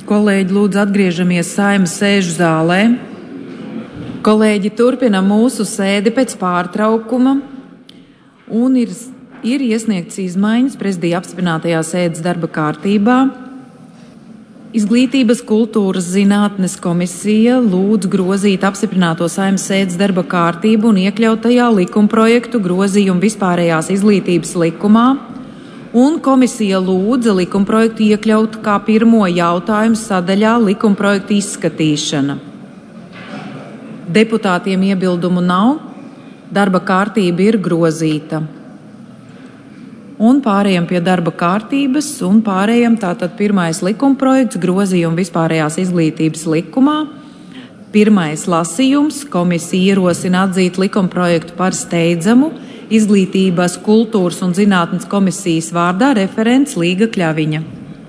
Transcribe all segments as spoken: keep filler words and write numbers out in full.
Kolēģi, lūdzu, atgriežamies Saeimas sēžu zālē. Kolēģi, turpina mūsu sēdi pēc pārtraukuma un ir, ir iesniegts izmaiņas prezidija apstiprinātajā sēdes darba kārtībā. Izglītības, kultūras, zinātnes komisija lūdz grozīt apstiprināto Saeimas sēdes darba kārtību un iekļaut tajā likumprojektu grozījumu vispārējās izglītības likumā, un komisija lūdza likumprojektu iekļaut kā pirmo jautājumu sadaļā likumprojektu izskatīšana. Deputātiem iebildumu nav, darba kārtība ir grozīta. Un pārējām pie darba kārtības, un pārējām tātad pirmais likumprojekts grozījumu vispārējās izglītības likumā. Pirmais lasījums, komisija ierosina atzīt likumprojektu par steidzamu, Izglītības, kultūras un zinātnes komisijas vārdā referents Līga Kļaviņa.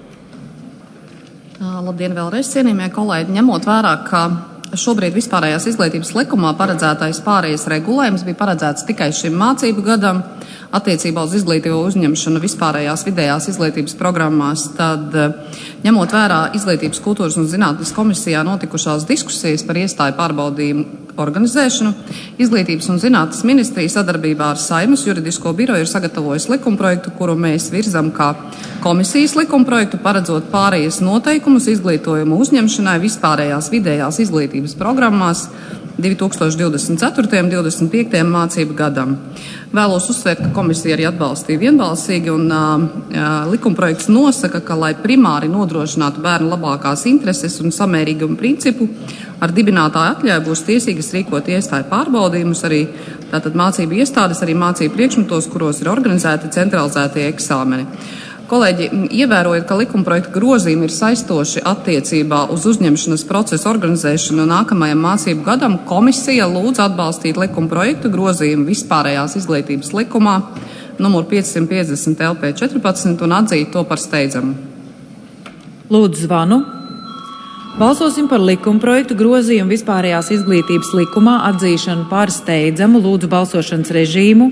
Labdien vēlreiz, cienījamie kolēģi. Ņemot vērā, ka šobrīd vispārējās izglītības likumā paredzētais pārējais regulējums bija paredzēts tikai šim mācību gadam attiecībā uz izglītību uzņemšanu vispārējās vidējās izglītības programmās, tad ņemot vērā Izglītības, kultūras un zinātnes komisijā notikušās diskusijas par iestāju pārbaudījumu organizēšanu, Izglītības un zinātnes ministrija sadarbībā ar Saeimas juridisko biroju ir sagatavojusi likumprojektu, kuru mēs virzam kā komisijas likumprojektu, paredzot pārējas noteikumus izglītojumu uzņemšanai vispārējās vidējās izglītības programmās divi tūkstoši divdesmit ceturtajam un divdesmit piektajam mācību gadam. Vēlos uzsvērt, ka komisija arī atbalstīja vienbalsīgi un uh, likumprojekts nosaka, ka, lai primāri nodrošinātu bērnu labākās intereses un samērīgumu principu, ar dibinātāju atļauju būs tiesīgas rīkot iestāju pārbaudījumus arī tātad mācību iestādes, arī mācību priekšmetos, kuros ir organizēti centralizētie eksāmeni. Kolēģi, ievērojot, ka likumprojekta grozījumi ir saistoši attiecībā uz uzņemšanas procesu organizēšanu nākamajam mācību gadam, komisija lūdz atbalstīt likumprojektu grozījumu vispārējās izglītības likumā numur piecsimt piecdesmit L P četrpadsmit un atzīt to par steidzamu. Lūdzu zvanu. Balsosim par likumprojektu grozījumu vispārējās izglītības likumā atzīšanu par steidzamu. Lūdzu balsošanas režīmu.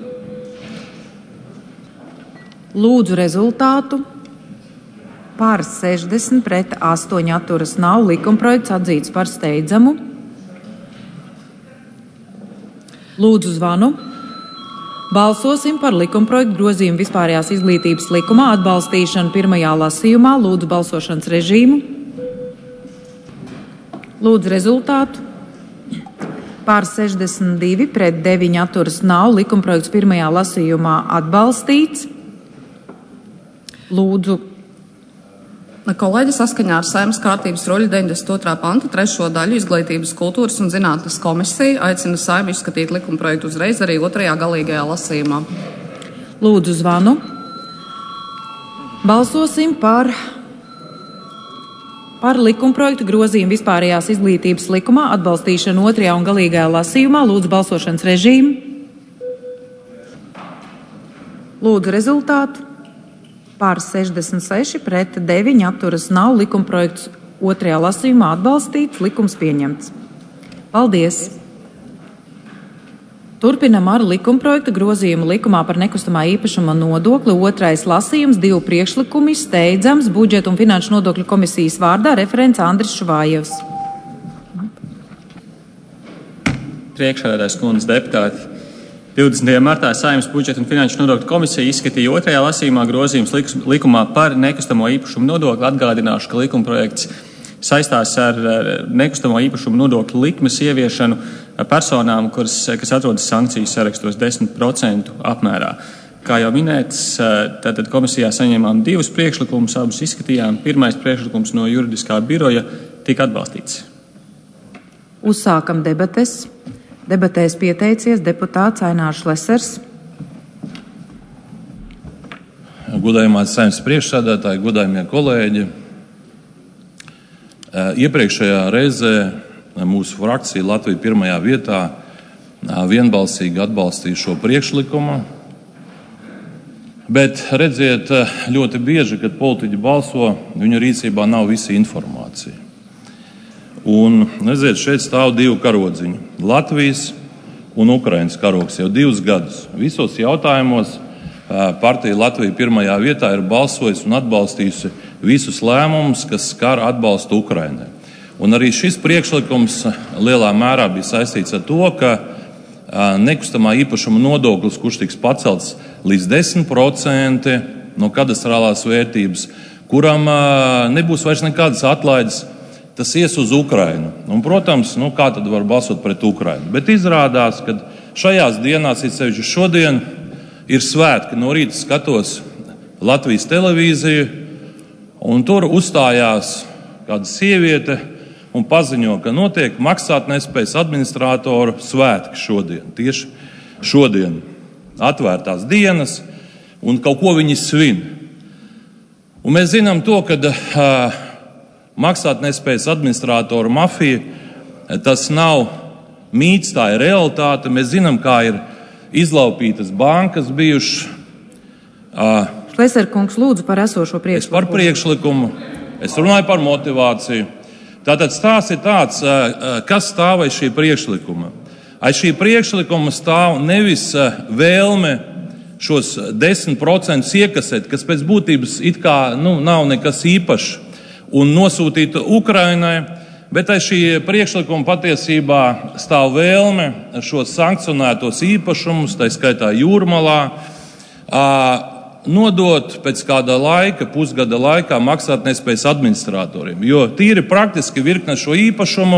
Lūdzu rezultātu. Par sešdesmit pret astoņi atturas nav. Likumprojekts atzīts par steidzamu. Lūdzu zvanu. Balsosim par likumprojektu grozījumu vispārējās izglītības likumā atbalstīšanu pirmajā lasījumā. Lūdzu balsošanas režīmu. Lūdzu rezultātu. Par sešdesmit divi pret deviņi atturas nav. Likumprojekts pirmajā lasījumā atbalstīts. Lūdzu. Kolēģi, saskaņā ar Saeimas kārtības ruļļa deviņdesmit otrā panta trešo daļu Izglītības, kultūras un zinātnes komisija aicina Saimu izskatīt likumprojektu uzreiz arī otrajā galīgajā lasījumā. Lūdzu zvanu. Balsosim par, par likumprojektu grozījumu vispārējās izglītības likumā atbalstīšanu otrajā un galīgajā lasījumā. Lūdzu balsošanas režīmu. Lūdzu rezultātu. Par sešdesmit seši pret deviņi atturas nav. Likumprojekts otrajā lasījumā atbalstīts, likums pieņemts. Paldies! Turpinam ar likumprojekta grozījumu likumā par nekustamā īpašuma nodokli. Otrais lasījums, divu priekšlikumi, steidzams, budžeta un finanšu nodokļu komisijas vārdā referents Andris Šuvājevs. Priekšsēdētājs kundze, deputāti. divdesmitajā martā Saeimas budžeta un finanšu nodokļu komisija izskatīja otrajā lasījumā grozījums likumā par nekustamo īpašumu nodokli. Atgādināšu, ka likumprojekts saistās ar nekustamo īpašumu nodokļu likmes ieviešanu personām, kuras, kas atrodas sankciju sarakstos desmit procentu apmērā. Kā jau minēts, tātad komisijā saņēmām divus priekšlikumus, abus izskatījām. Pirmais priekšlikums no juridiskā biroja tika atbalstīts. Uzsākam debates. Debatēs pieteicies deputāts Ainārs Lesers. Godājumās Saeimas priekšsēdētāji, godājumie kolēģi. Iepriekšējā reizē mūsu frakcija Latvija pirmajā vietā vienbalsīgi atbalstīja šo priekšlikumu. Bet redziet, ļoti bieži, kad politiķi balso, viņu rīcībā nav visa informācija. Un, redziet, šeit stāv divi karodziņi – Latvijas un Ukrainas karogs jau divus gadus. Visos jautājumos partija Latvija pirmajā vietā ir balsojusi un atbalstījusi visus lēmumus, kas skar atbalstu Ukrainai. Un arī šis priekšlikums lielā mērā bija saistīts ar to, ka nekustamā īpašuma nodoklis, kurš tiks pacelts līdz desmit procenti no kadastrālās vērtības, kuram nebūs vairs nekādas atlaides, tas ies uz Ukrainu. Un, protams, nu, kā tad var balsot pret Ukrainu? Bet izrādās, ka šajās dienās, it sevišķi šodien, ir svētki. No rīta skatos Latvijas televīziju, un tur uzstājās kāda sieviete un paziņo, ka notiek maksātnespējas administrātoru svētki šodien. Tieši šodien atvērtās dienas, un kaut ko viņi svin. Un mēs zinām to, ka uh, maksātnespējas administrātoru mafija, tas nav mīts, tā ir realitāte. Mēs zinām, kā ir izlaupītas bankas bijušas. Uh, Šleserkungs, lūdzu par esošo priekšlikumu. Es par priekšlikumu, es runāju par motivāciju. Tātad stāsts ir tāds, kas stāv aiz šī priekšlikuma. Aiz šī priekšlikuma stāv nevis vēlme šos desmit procentus iekasēt, kas pēc būtības it kā nu, nav nekas īpašs, un nosūtīt Ukrainai, bet aiz šī priekšlikuma patiesībā stāv vēlme šos sankcionētos īpašumus, tā skaitā Jūrmalā, nodot pēc kāda laika, pusgada laikā maksātnespējas administratoriem. Jo tīri praktiski virkne šo īpašumu,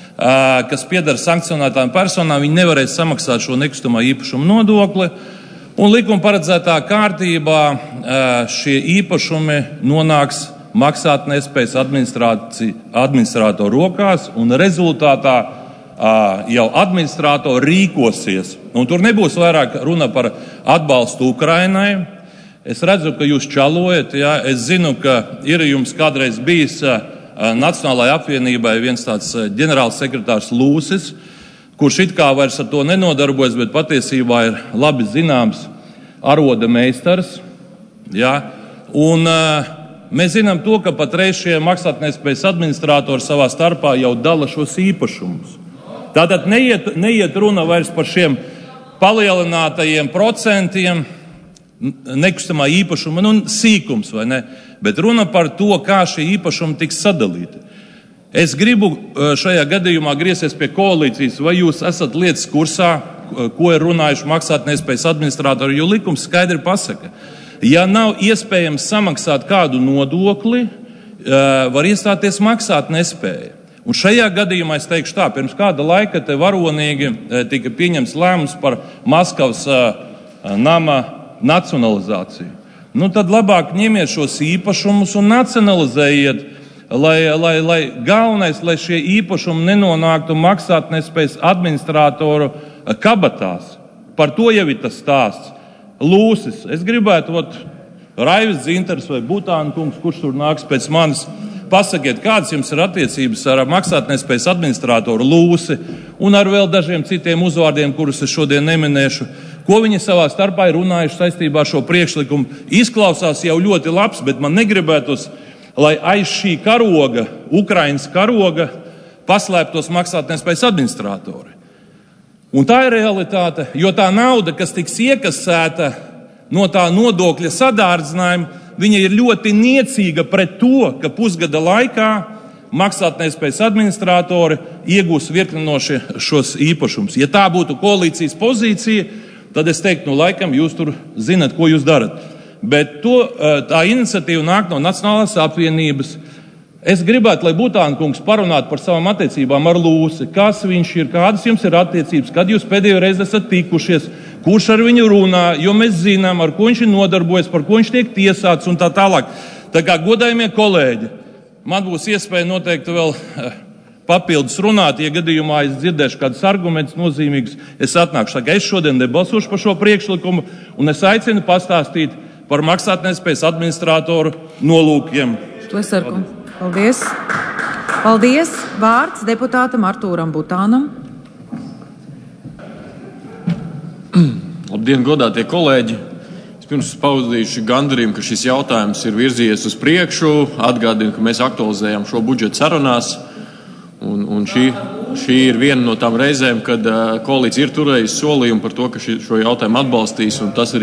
kas pieder sankcionētām personām, viņi nevarēs samaksāt šo nekustamā īpašuma nodokli. Un likuma paredzētā kārtībā šie īpašumi nonāks maksātnespējas administrātoru rokās, un rezultātā jau administratori rīkosies. Un tur nebūs vairāk runa par atbalstu Ukrainai. Es redzu, ka jūs čalojat, jā. Es zinu, ka ir jums kādreiz bijis Nacionālajai apvienībai viens tāds ģenerāls sekretārs Lūsis, kurš it kā vairs ar to nenodarbojas, bet patiesībā ir labi zināms aroda meistars. Jā. Un uh, mēs zinām to, ka patreiz šie maksātnespējas administratori savā starpā jau dala šos īpašumus. Tātad neiet, neiet runa vairs par šiem palielinātajiem procentiem, nekustamā īpašuma, nu, sīkums, vai ne? Bet runa par to, kā šie īpašumi tiks sadalīti. Es gribu šajā gadījumā griezties pie koalīcijas, vai jūs esat lietas kursā, ko ir runājuši maksātnespējas administratori, jo likums skaidri pasaka. Ja nav iespējams samaksāt kādu nodokli, var iestāties maksātnespēja. Un šajā gadījumā es teikšu tā, pirms kāda laika te varonīgi tika pieņems lēmums par Maskavas nama nacionalizāciju. Nu, tad labāk ņemiet šos īpašumus un nacionalizējiet, lai, lai, lai galvenais, lai šie īpašumi nenonāktu maksātnespējas administrātoru kabatās. Par to jau ir tas stāsts. Lūsis. Es gribētu, ot, Raivis Dzintars vai Butāna kungs, kurš tur nāks pēc manis, pasakiet, kādas jums ir attiecības ar maksātnespējas administrātoru Lūsi un ar vēl dažiem citiem uzvārdiem, kurus es šodien neminēšu. Ko viņi savā starpā ir runājuši saistībā ar šo priekšlikumu. Izklausās jau ļoti labs, bet man negribētos, lai aiz šī karoga, Ukrainas karoga, paslēptos maksātnespējas administratori. Un tā ir realitāte, jo tā nauda, kas tiks iekasēta no tā nodokļa sadārdzinājuma, viņa ir ļoti niecīga pret to, ka pusgada laikā maksātnespējas administratori iegūs virkni no šos īpašumus. Ja tā būtu koalīcijas pozīcija, tad es teiktu, nu, laikam, jūs tur zinat, ko jūs darat. Bet to, tā iniciatīva nāk no Nacionālās apvienības. Es gribētu, lai Butāna kungs parunātu par savām attiecībām ar Lūsi. Kas viņš ir, kādas jums ir attiecības, kad jūs pēdējo reizi esat tikušies, kurš ar viņu runā, jo mēs zinām, ar ko viņš ir nodarbojies, par ko viņš tiek tiesāts un tā tālāk. Tā kā godājumie kolēģi, man būs iespēja noteikti vēl papildus runāt, ja gadījumā es dzirdēšu kādus argumentus nozīmīgus, es atnākšu. Tā kā es šodien nebalsošu par šo priekšlikumu, un es aicinu pastāstīt par maksātnespējas administrātoru nolūkiem. Šleserkungs, paldies. Paldies. Vārds deputātam Artūram Butānam. Labdien, godātie kolēģi! Es pirms paudīšu gandarījumu, ka šis jautājums ir virzījies uz priekšu. Atgādinu, ka mēs aktualizējām šo budžetu sarunās. Un, un šī, šī ir viena no tām reizēm, kad uh, koalīcija ir turējusi solījumu par to, ka ši, šo jautājumu atbalstīs, un tas arī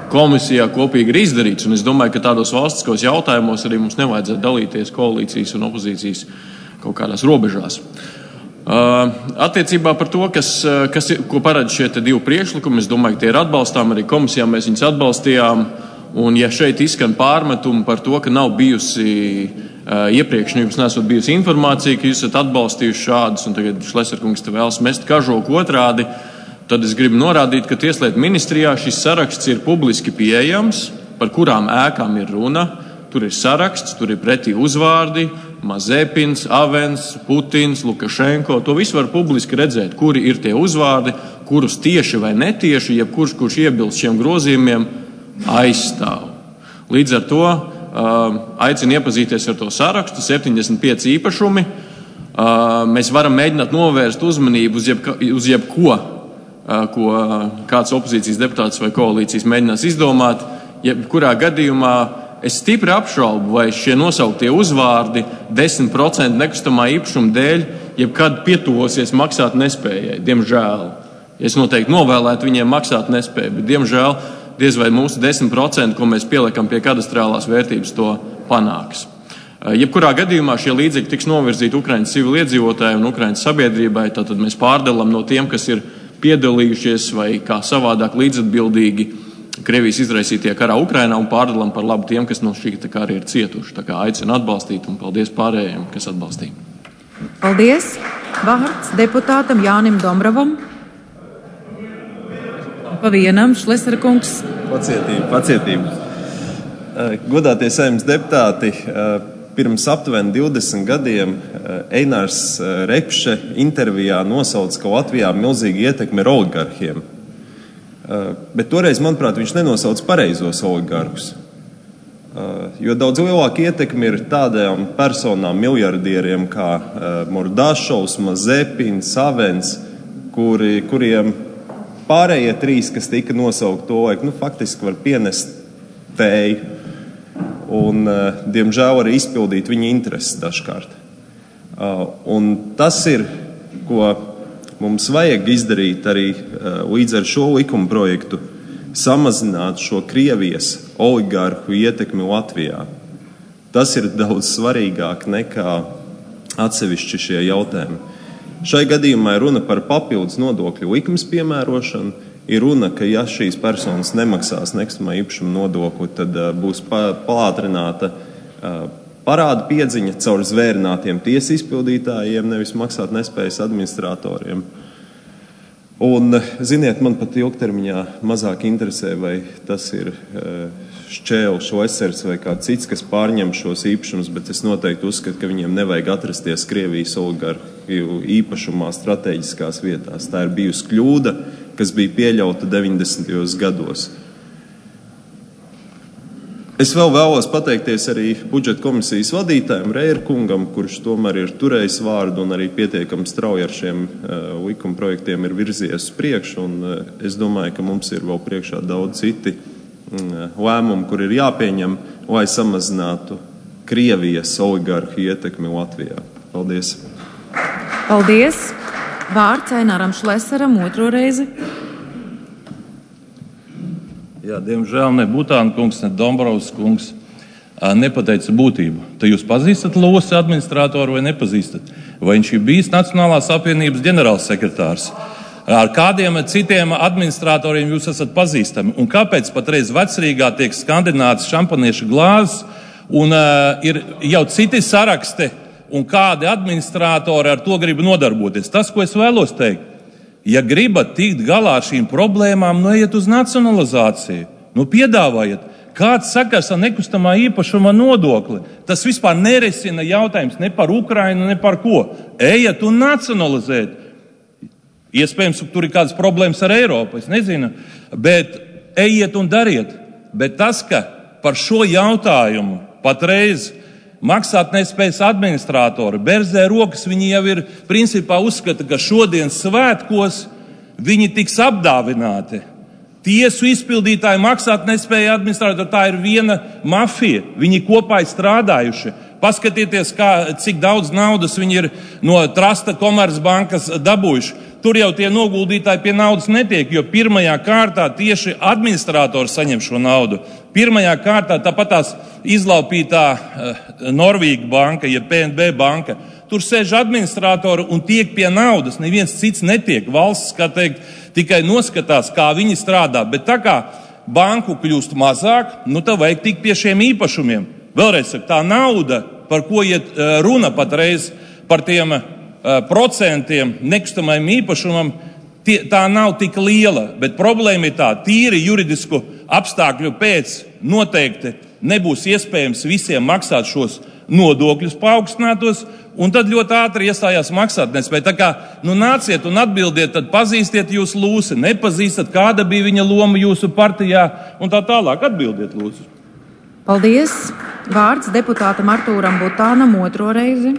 komisijā kopīgi ir izdarīts. Un es domāju, ka tādos valstiskos jautājumos arī mums nevajadzētu dalīties koalīcijas un opozīcijas kaut kādās robežās. Uh, attiecībā par to, kas, kas, ko paredz šie divi priekšlikumi, es domāju, ka tie ir atbalstām, arī komisijā mēs viņus atbalstījām. Un ja šeit izskan pārmetumi par to, ka nav bijusi uh, iepriekš, nu jums nesot bijusi informācija, ka jūs esat atbalstījuši šādus, un tagad Šleserkungs te vēlas mest kažoku otrādi, tad es gribu norādīt, ka Tieslietu ministrijā šis saraksts ir publiski pieejams, par kurām ēkām ir runa. Tur ir saraksts, tur ir pretī uzvārdi, Mazepins, Avens, Putins, Lukašenko. To visu var publiski redzēt, kuri ir tie uzvārdi, kurus tieši vai netieši, jebkurš, kurš iebilst šiem grozījumiem, aizstāv. Līdz ar to uh, aicinu iepazīties ar to sarakstu, septiņdesmit pieci īpašumi. Uh, mēs varam mēģināt novērst uzmanību uz, jeb, uz jebko, uh, ko kāds opozīcijas deputāts vai koalīcijas mēģinās izdomāt. Jebkurā gadījumā es stipri apšaubu, vai šie nosauktie uzvārdi desmit procenti nekustamā īpašuma dēļ jebkad pietuvosies maksāt nespējai, diemžēl. Es noteikti novēlētu viņiem maksāt nespēju, bet diemžēl diez vai mūsu desmit procenti, ko mēs pieliekam pie kadastrālās vērtības, to panāks. Jebkurā gadījumā šie līdzekļi tiks novirzīti Ukrainas civiliedzīvotāji un Ukrainas sabiedrībai, tātad mēs pārdalam no tiem, kas ir piedalījušies vai kā savādāk līdzatbildīgi Krievijas izraisītie karā Ukrainā, un pārdalam par labu tiem, kas no šī kara ir cietuši. Tā kā aicinu atbalstīt, un paldies pārējiem, kas atbalstīja. Paldies. Vārds deputātam Jānim Dombrovam. Pa vienam, Šleserkungs. Pacietība, pacietība. Godātie Saeimas deputāti, pirms aptuveni divdesmit gadiem Einārs Repše intervijā nosauca, ka Latvijā milzīgi ietekme ir oligarhiem. Bet toreiz, manuprāt, viņš nenosauca pareizos oligarhus. Jo daudz lielāka ietekme ir tādām personām, miljardieriem kā Mordašovs, Mazepins, Avens, kuri, kuriem pārējie trīs, kas tika nosaukt to laiku, nu, faktiski var pienest tēju un, diemžēl, arī izpildīt viņa intereses dažkārt. Un tas ir, ko mums vajag izdarīt arī līdz ar šo likuma projektu, samazināt šo Krievijas oligarhu ietekmi Latvijā. Tas ir daudz svarīgāk nekā atsevišķi šie jautājumi. Šai gadījumā ir runa par papildus nodokļu likums piemērošanu. Ir runa, ka ja šīs personas nemaksās nekustamā īpašuma nodokli, tad būs palātrināta parāda piedziņa caur zvērinātiem tiesu izpildītājiem, nevis maksāt nespējas administratoriem. Un, ziniet, man pat ilgtermiņā mazāk interesē, vai tas ir Šķēlis, Šlesers vai kāds cits, kas pārņem šos īpašumus, bet es noteikti uzskatu, ka viņiem nevajag atrasties Krievijas oligarhu īpašumā strateģiskās vietās. Tā ir bijusi kļūda, kas bija pieļauta deviņdesmitajos gados. Es vēl vēlos pateikties arī budžeta komisijas vadītājiem Reierkungam, kurš tomēr ir turējis vārdu un arī pietiekami strauji ar šiem uh, likuma projektiem ir virzies uz priekšu. Un, uh, es domāju, ka mums ir vēl priekšā daudz citi uh, lēmumi, kur ir jāpieņem, lai samazinātu Krievijas oligarhu ietekmi Latvijā. Paldies! Paldies! Vārds Eināram Šleseram otro reizi. Jā, diemžēl ne Butāna kungs, ne Dombrovs kungs nepateica būtību. Tad jūs pazīstat Losi administratoru vai nepazīstat? Vai viņš ir bijis Nacionālās apvienības ģenerālsekretārs? Ar kādiem citiem administratoriem jūs esat pazīstami? Un kāpēc patreiz Vecrīgā tiek skandināts šampanieša glāzes un uh, ir jau citi saraksti un kādi administratori ar to grib nodarboties? Tas, ko es vēlos teikt. Ja gribat tikt galā ar šīm problēmām, nu ejiet uz nacionalizāciju, nu piedāvājiet. Kāds sakars ar nekustamā īpašuma nodokli? Tas vispār nerisina jautājums ne par Ukrainu, ne par ko. Ejiet un nacionalizēt. Iespējams, tur ir kādas problēmas ar Eiropu, es nezinu, bet ejiet un dariet. Bet tas, ka par šo jautājumu patreiz maksāt nespējas administratori, berzē rokas, viņi jau ir principā uzskata, ka šodien svētkos viņi tiks apdāvināti. Tiesu izpildītāji maksāt nespēja administratori, tā ir viena mafija, viņi kopā ir strādājuši. Paskatieties, kā, cik daudz naudas viņi ir no Trasta Komercbankas dabūjuši. tur jau tie noguldītāji pie naudas netiek, jo pirmajā kārtā tieši administratori saņem šo naudu. Pirmajā kārtā tāpat tās izlaupītā uh, Norvīga banka, ja P N B banka, tur sēž administratori un tiek pie naudas, neviens cits netiek. Valsts, kā teikt, tikai noskatās, kā viņi strādā, bet tā kā banku kļūst mazāk, nu tā vajag tikt pie šiem īpašumiem. Vēlreiz saku, tā nauda, par ko iet uh, runa patreiz, par tiem uh, procentiem nekustamajam īpašumam, tie, tā nav tik liela, bet problēma ir tā, tīri juridisku apstākļu pēc noteikti nebūs iespējams visiem maksāt šos nodokļus paaugstinātos, un tad ļoti ātri iestājās maksātnespēja. Tā kā, nu nāciet un atbildiet, tad pazīstiet jūs Lūsi, nepazīstat, kāda bija viņa loma jūsu partijā, un tā tālāk atbildiet Lūsi. Paldies. Vārds deputātam Artūram Butānam otro reizi.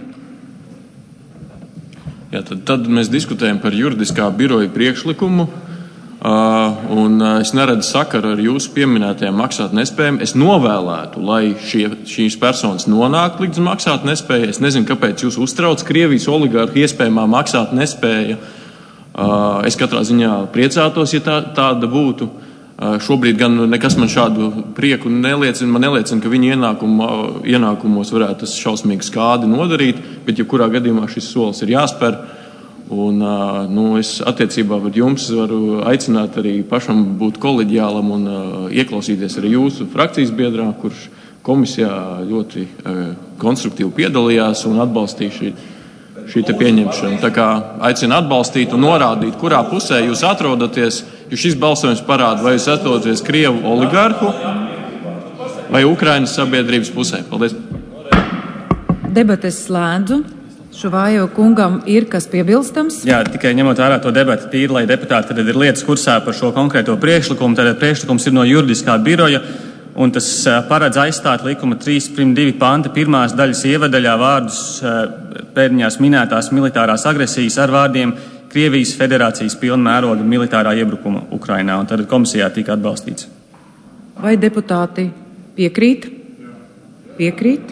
Jā, tad, tad mēs diskutējam par juridiskā biroja priekšlikumu, uh, un uh, es neredzu sakaru ar jūsu pieminētajām maksātnespējām. Es novēlētu, lai šie, šīs personas nonāk līdz maksātnespējai. Es nezinu, kāpēc jūs uztrauc Krievijas oligarhu iespējamā maksātnespēja. Uh, es katrā ziņā priecātos, ja tā, tāda būtu. Uh, šobrīd gan nekas man šādu prieku neliecina. Man neliecina, ka viņa ienākumu, ienākumos varētu tas šausmīgi skādi nodarīt, bet jebkurā gadījumā šis solis ir jāspēr. Un, uh, nu, es attiecībā par jums varu aicināt arī pašam būt koleģiālam un uh, ieklausīties arī jūsu frakcijas biedrā, kurš komisijā ļoti uh, konstruktīvi piedalījās un atbalstīja šī, šī te pieņemšana. Tā kā aicinu atbalstīt un norādīt, kurā pusē jūs atrodaties, jo šis balsojums parāda, vai jūs atrodaties Krievu oligarhu vai Ukrainas sabiedrības pusē. Paldies. Debates slēdzu. Šuvājo kungam ir kas piebilstams? Jā, tikai ņemot vērā to debatu tīri, lai deputāti tad ir lietas kursā par šo konkrēto priekšlikumu. Tad priekšlikums ir no juridiskā biroja, un tas paredz aizstāt likuma trīs prim divi panta pirmās daļas ievadaļā vārdus pēdiņās minētās militārās agresijas ar vārdiem Krievijas federācijas pilnmēroga militārā iebrukuma Ukrainā, un tad komisijā tika atbalstīts. Vai deputāti piekrīt? Piekrīt.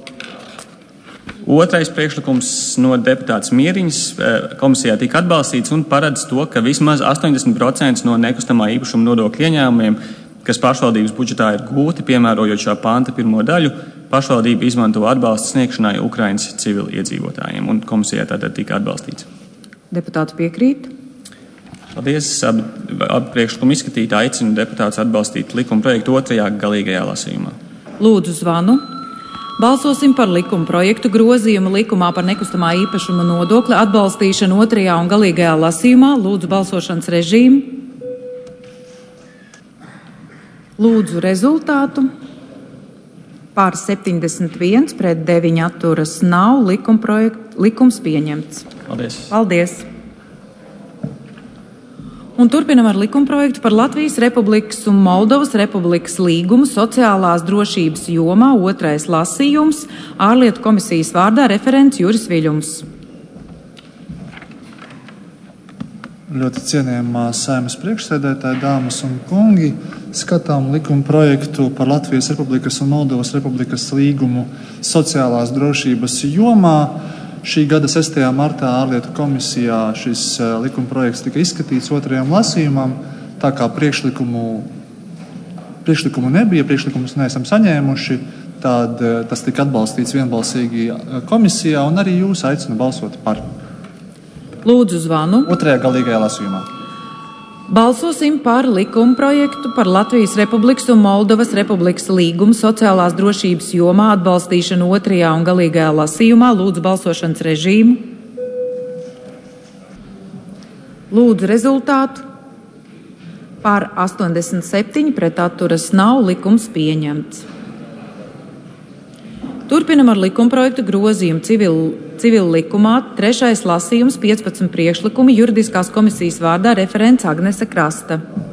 Otrais priekšlikums no deputātas Mieriņas komisijā tika atbalstīts un paredz to, ka vismaz astoņdesmit procenti no nekustamā īpašuma nodokļu ieņēmumiem, kas pašvaldības budžetā ir gūti, piemērojot šā panta pirmo daļu, pašvaldība izmanto atbalstu sniegšanai Ukrainas civiliedzīvotājiem, un komisijā tātad tika atbalstīts. Deputāti piekrīt. Paldies. Abi, abi priekšlikumu izskatītāji aicinu deputātus atbalstīt likuma projektu otrajā galīgajā lasījumā. Lūdzu zvanu. Balsosim par likuma projektu grozījumu likumā par nekustamā īpašuma nodokli atbalstīšanu otrajā un galīgajā lasījumā. Lūdzu balsošanas režīmu. Lūdzu rezultātu. Pār septiņdesmit viens pret deviņi atturas nav. Likuma projekt, likums pieņemts. Paldies. Paldies. Un turpinam ar likumprojektu par Latvijas Republikas un Moldovas Republikas līgumu sociālās drošības jomā, otrais lasījums, ārlietu komisijas vārdā referents Juris Viļums. Ļoti cienījamā Saeimas priekšsēdētāji, dāmas un kungi, skatām likumprojektu par Latvijas Republikas un Moldovas Republikas līgumu sociālās drošības jomā. Šī gada sestajā martā ārlietu komisijā šis likumprojekts tika izskatīts otrajam lasījumam, tā kā priekšlikumu, priekšlikumu nebija, priekšlikumus neesam saņēmuši, tad tas tika atbalstīts vienbalsīgi komisijā un arī jūs aicinu balsot par. Lūdzu zvanu. Otrajā galīgajā lasījumā. Balsosim par likumprojektu par Latvijas Republikas un Moldovas Republikas līgumu sociālās drošības jomā atbalstīšanu otrajā un galīgajā lasījumā. Lūdzu balsošanas režīmu. Lūdzu rezultātu. Par astoņdesmit septiņi pret atturas nav, likums pieņemts. Turpinam ar likumprojektu grozījumu civil, civil likumā, trešais lasījums, piecpadsmit priekšlikumi, juridiskās komisijas vārdā referents Agnese Krasta.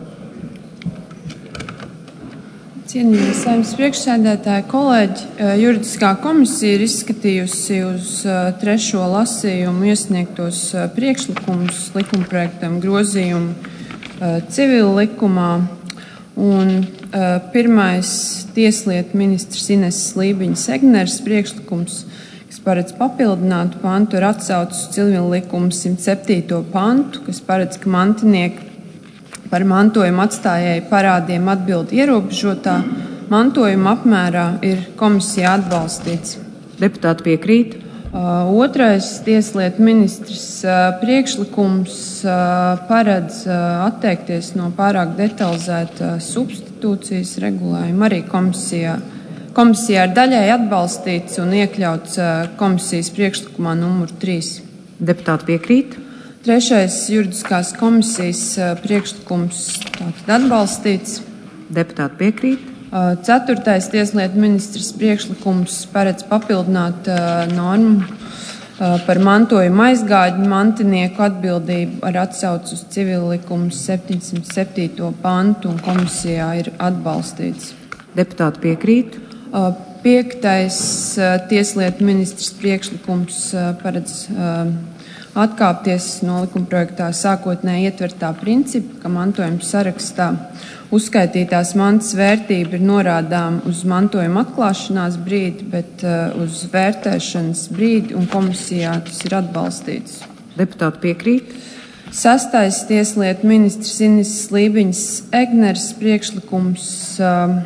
Cienījamie Saeimas priekšsēdētāji, kolēģi, juridiskā komisija ir izskatījusi uz trešo lasījumu iesniegtos priekšlikumus likumprojektam grozījumu civil likumā. Un uh, pirmais tieslietu ministrs Ineses Lībiņas Egners priekšlikums, kas paredz papildināt pantu ar atsauci uz Civila likuma simt septīto pantu, kas paredz, ka mantinieki par mantojumu atstājēju parādiem atbild ierobežotā mantojuma apmērā, ir komisijā atbalstīts. Deputāti piekrīt. Uh, otrais tieslietu ministrs uh, priekšlikums uh, paredz uh, atteikties no pārāk detalizēta substitūcijas regulējuma. Arī komisijā, komisijā ir daļai atbalstīts un iekļauts uh, komisijas priekšlikumā numur trīs. Deputāti piekrīt. Trešais juridiskās komisijas priekšlikums tātad atbalstīts. Deputāti piekrīt. Ceturtais tieslietu ministrs priekšlikums paredz papildināt normu par mantojuma aizgādņu mantinieku atbildību ar atsauci uz Civila likuma septiņsimt septīto pantu, un komisijā ir atbalstīts. Deputāti piekrīt. Piektais tieslietu ministrs priekšlikums paredz atkāpties no likumprojektā sākotnēji ietvertā principa, ka mantojuma sarakstā uzskaitītās mantas vērtība ir norādām uz mantojuma atklāšanās brīdi, bet uh, uz vērtēšanas brīdi, un komisijā tas ir atbalstīts. Deputāti piekrīt. Sastais tieslietu ministrs Inises Lībiņas Egners priekšlikums uh,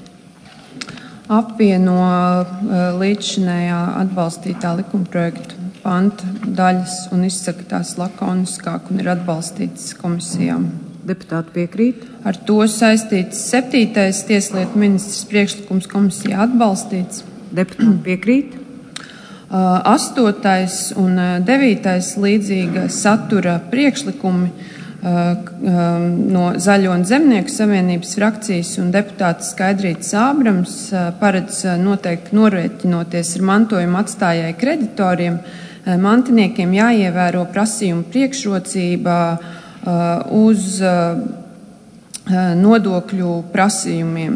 apvieno uh, līdzšinējā atbalstītā likumprojektu panta daļas un izsaka tās lakoniskāk un ir atbalstītas komisijām. Deputāti piekrīt. Ar to saistīts septītais tieslietu ministrs priekšlikums komisijā atbalstīts. Deputāti piekrīt. Astotais un devītais līdzīga satura priekšlikumi no Zaļo un Zemnieku savienības frakcijas un deputāts Skaidrītis Ābrams paredz noteikti norēķinoties ar mantojumu atstājēju kreditoriem, mantiniekiem jāievēro prasījumu priekšrocība uz nodokļu prasījumiem.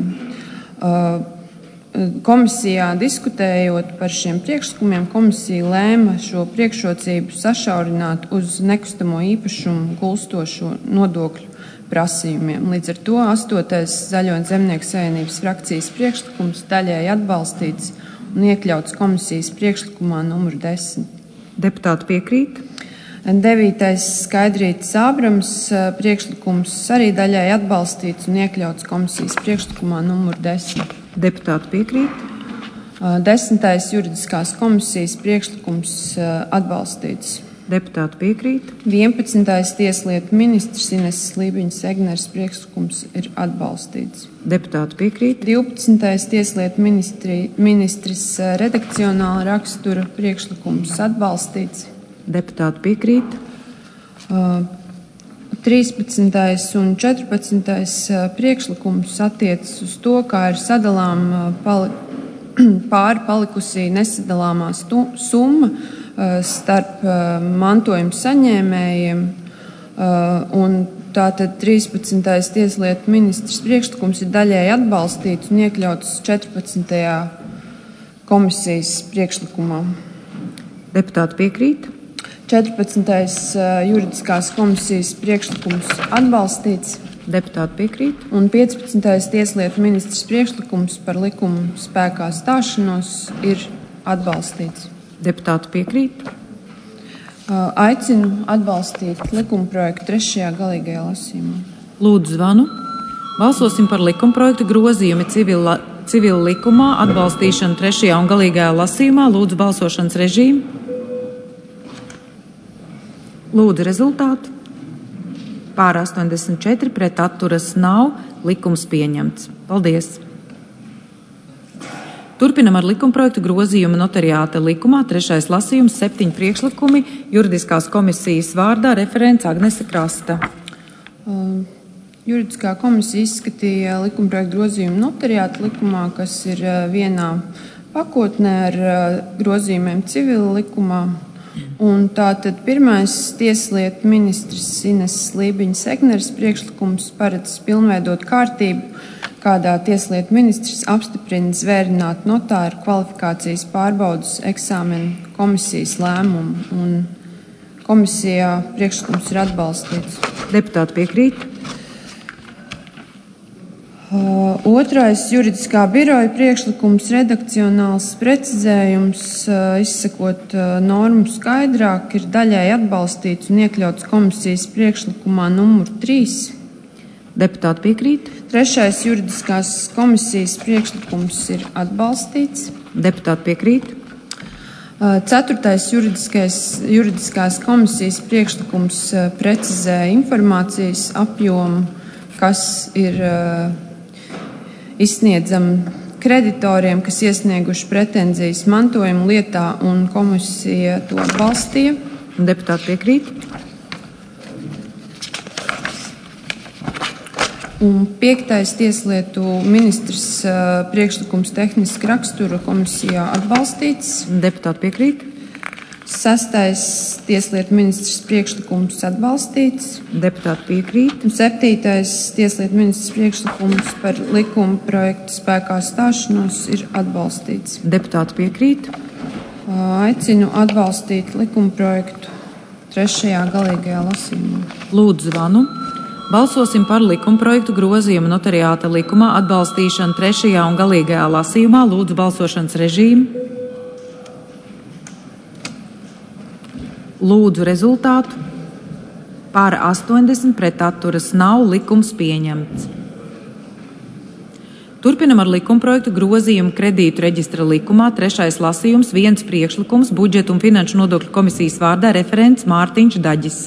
Komisijā diskutējot par šiem priekšlikumiem, komisija lēma šo priekšrocību sašaurināt uz nekustamo īpašumu gulstošo nodokļu prasījumiem. Līdz ar to astotais Zaļo un Zemnieku savienības frakcijas priekšlikums daļēji atbalstīts un iekļauts komisijas priekšlikumā numur desmit. Deputāti piekrīt. Devītais Skaidrītis Ābrams priekšlikums arī daļēji atbalstīts un iekļauts komisijas priekšlikumā numur desmit. Deputāti piekrīt. Desmitais juridiskās komisijas priekšlikums atbalstīts. Deputāti piekrīt. vienpadsmitais tieslietu ministrs Inises Lībiņas Egners priekšlikums ir atbalstīts. Deputāti piekrīt. divpadsmitais tieslietu ministri, ministrs redakcionāla rakstura priekšlikums atbalstīts. Deputāti piekrīt. Uh, trīspadsmitais un četrpadsmitais priekšlikums attiecas uz to, kā ir sadalām pali, pāri palikusī nesadalāmā stu, summa uh, starp uh, mantojuma saņēmējiem, uh, un tātad trīspadsmitais tieslietu ministrs priekšlikums ir daļēji atbalstīts un iekļauts četrpadsmitajā komisijas priekšlikumā. Deputāti piekrīt. četrpadsmitais juridiskās komisijas priekšlikums atbalstīts. Deputāti piekrīt. Un piecpadsmitais tieslietu ministrs priekšlikums par likumu spēkā stāšanos ir atbalstīts. Deputāti piekrīt. Aicinu atbalstīt likumprojektu trešajā galīgajā lasījumā. Lūdzu zvanu. Balsosim par likumprojektu grozījumi civila, civila likumā atbalstīšanu trešajā un galīgajā lasījumā. Lūdzu balsošanas režīmu. Lūdzu rezultātu. Pār astoņdesmit četri, pret atturas nav, likums pieņemts. Paldies! Turpinam ar likumprojektu grozījumu notariāta likumā. Trešais lasījums, septiņi priekšlikumi. Juridiskās komisijas vārdā referents Agnese Krasta. Uh, juridiskā komisija izskatīja likumprojektu grozījumu notariāta likumā, kas ir uh, vienā pakotnē ar uh, grozījumiem civila likumā. Un tātad pirmais tieslietu ministrs Inises Lībiņas Egners priekšlikums paredz pilnveidot kārtību, kādā tieslietu ministrs apstiprina zvērinātu notāru kvalifikācijas pārbaudas eksāmenu komisijas lēmumu, un komisijā priekšlikums ir atbalstīts. Deputāti piekrīt. Otrais juridiskā biroja priekšlikums redakcionāls precizējums, izsakot normu skaidrāk, ir daļai atbalstīts un iekļauts komisijas priekšlikumā numur trīs. Deputāti piekrīt? Trešais juridiskās komisijas priekšlikums ir atbalstīts. Deputāti piekrīt? Ceturtais juridiskās komisijas priekšlikums precizē informācijas apjomu, kas ir izsniedzama kreditoriem, kas iesnieguši pretenzijas mantojuma lietā, un komisija to atbalstīja. Deputāti piekrīt? Un piektais tieslietu ministrs priekšlikums tehniski rakstura komisijā atbalstīts. Deputāti piekrīt? Sestais tieslietu ministrs priekšlikums atbalstīts. Deputāti piekrīt? Un septītais tieslietu ministrs priekšlikums par likuma projektu spēkā stāšanos ir atbalstīts. Deputāti piekrīt? Aicinu atbalstīt likuma projektu trešajā galīgajā lasījumā. Lūdzu zvanu. Balsosim par likumprojektu grozījumu notariāta likumā atbalstīšanu trešajā un galīgajā lasījumā. Lūdzu balsošanas režīmu. Lūdzu rezultātu. Pār astoņdesmit pret atturas nav, likums pieņemts. Turpinam ar likumprojektu grozījumu kredītu reģistra likumā. Trešais lasījums, viens priekšlikums, budžeta un finanšu nodokļu komisijas vārdā referents Mārtiņš Daģis.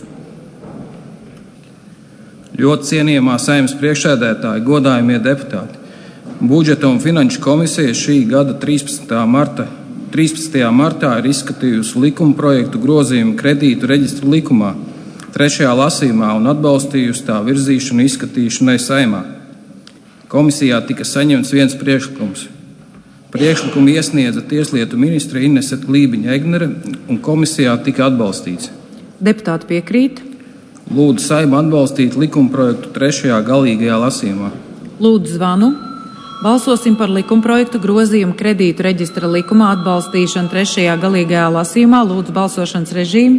Ļoti cienījamā Saeimas priekšsēdētāji, godājamie deputāti. Budžeta un finanšu komisija šī gada trīspadsmitajā marta, trīspadsmitajā martā ir izskatījusi likuma projektu grozījumu kredītu reģistra likumā trešajā lasījumā un atbalstījusi tā virzīšanu izskatīšanai Saeimā. Komisijā tika saņemts viens priekšlikums. Priekšlikumu iesniedza tieslietu ministre Inese Lībiņa-Egnere un komisijā tika atbalstīts. Deputāti piekrīt? Lūdzu Saeimu atbalstīt likumprojektu trešajā galīgajā lasījumā. Lūdzu zvanu. Balsosim par likumprojektu grozījumu kredītu reģistra likumā atbalstīšanu trešajā galīgajā lasījumā. Lūdzu balsošanas režīmu.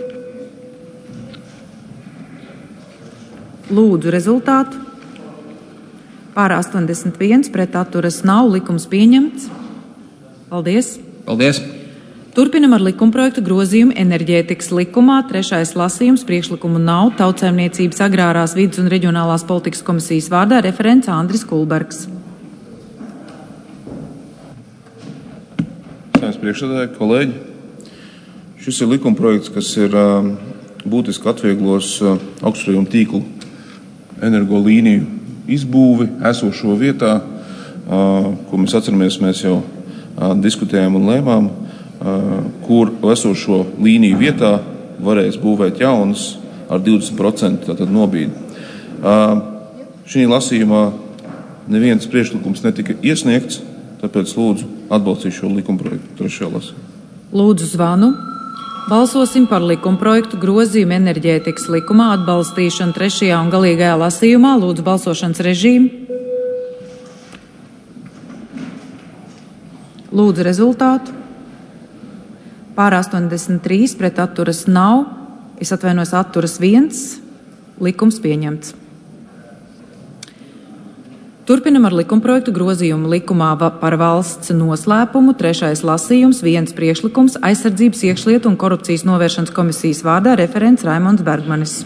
Lūdzu rezultātu. Pār astoņdesmit viens pret atturas nav, likums pieņemts. Paldies. Paldies. Turpinam ar likumprojektu grozījumu enerģētikas likumā. Trešais lasījums, priekšlikumu nav. Tautsaimniecības agrārās vides un reģionālās politikas komisijas vārdā referents Andris Kulbergs. Saeimas priekšsēdētāji, kolēģi, šis ir likumprojekts, kas ir uh, būtiski atvieglos uh, augstspējīgu tīklu energo līniju izbūvi esošo vietā, uh, ko mēs atceramies, mēs jau uh, diskutējām un lēmām, kur esošo līniju vietā varēs būvēt jaunas ar divdesmit procentu tātad nobīdi. Šī lasījumā neviens priekšlikums netika iesniegts, tāpēc lūdzu atbalstīt šo likumprojektu trešajā lasījumā. Lūdzu zvanu. Balsosim par likumprojektu grozījumu enerģētikas likumā atbalstīšanu trešajā un galīgajā lasījumā. Lūdzu balsošanas režīmu. Lūdzu rezultātu. Pār astoņdesmit trīs pret atturas nav, es atvainojos atturas viens, likums pieņemts. Turpinam ar likumprojektu grozījumu likumā par valsts noslēpumu. Trešais lasījums, viens priekšlikums, aizsardzības iekšlietu un korupcijas novēršanas komisijas vārdā referents Raimonds Bergmanis.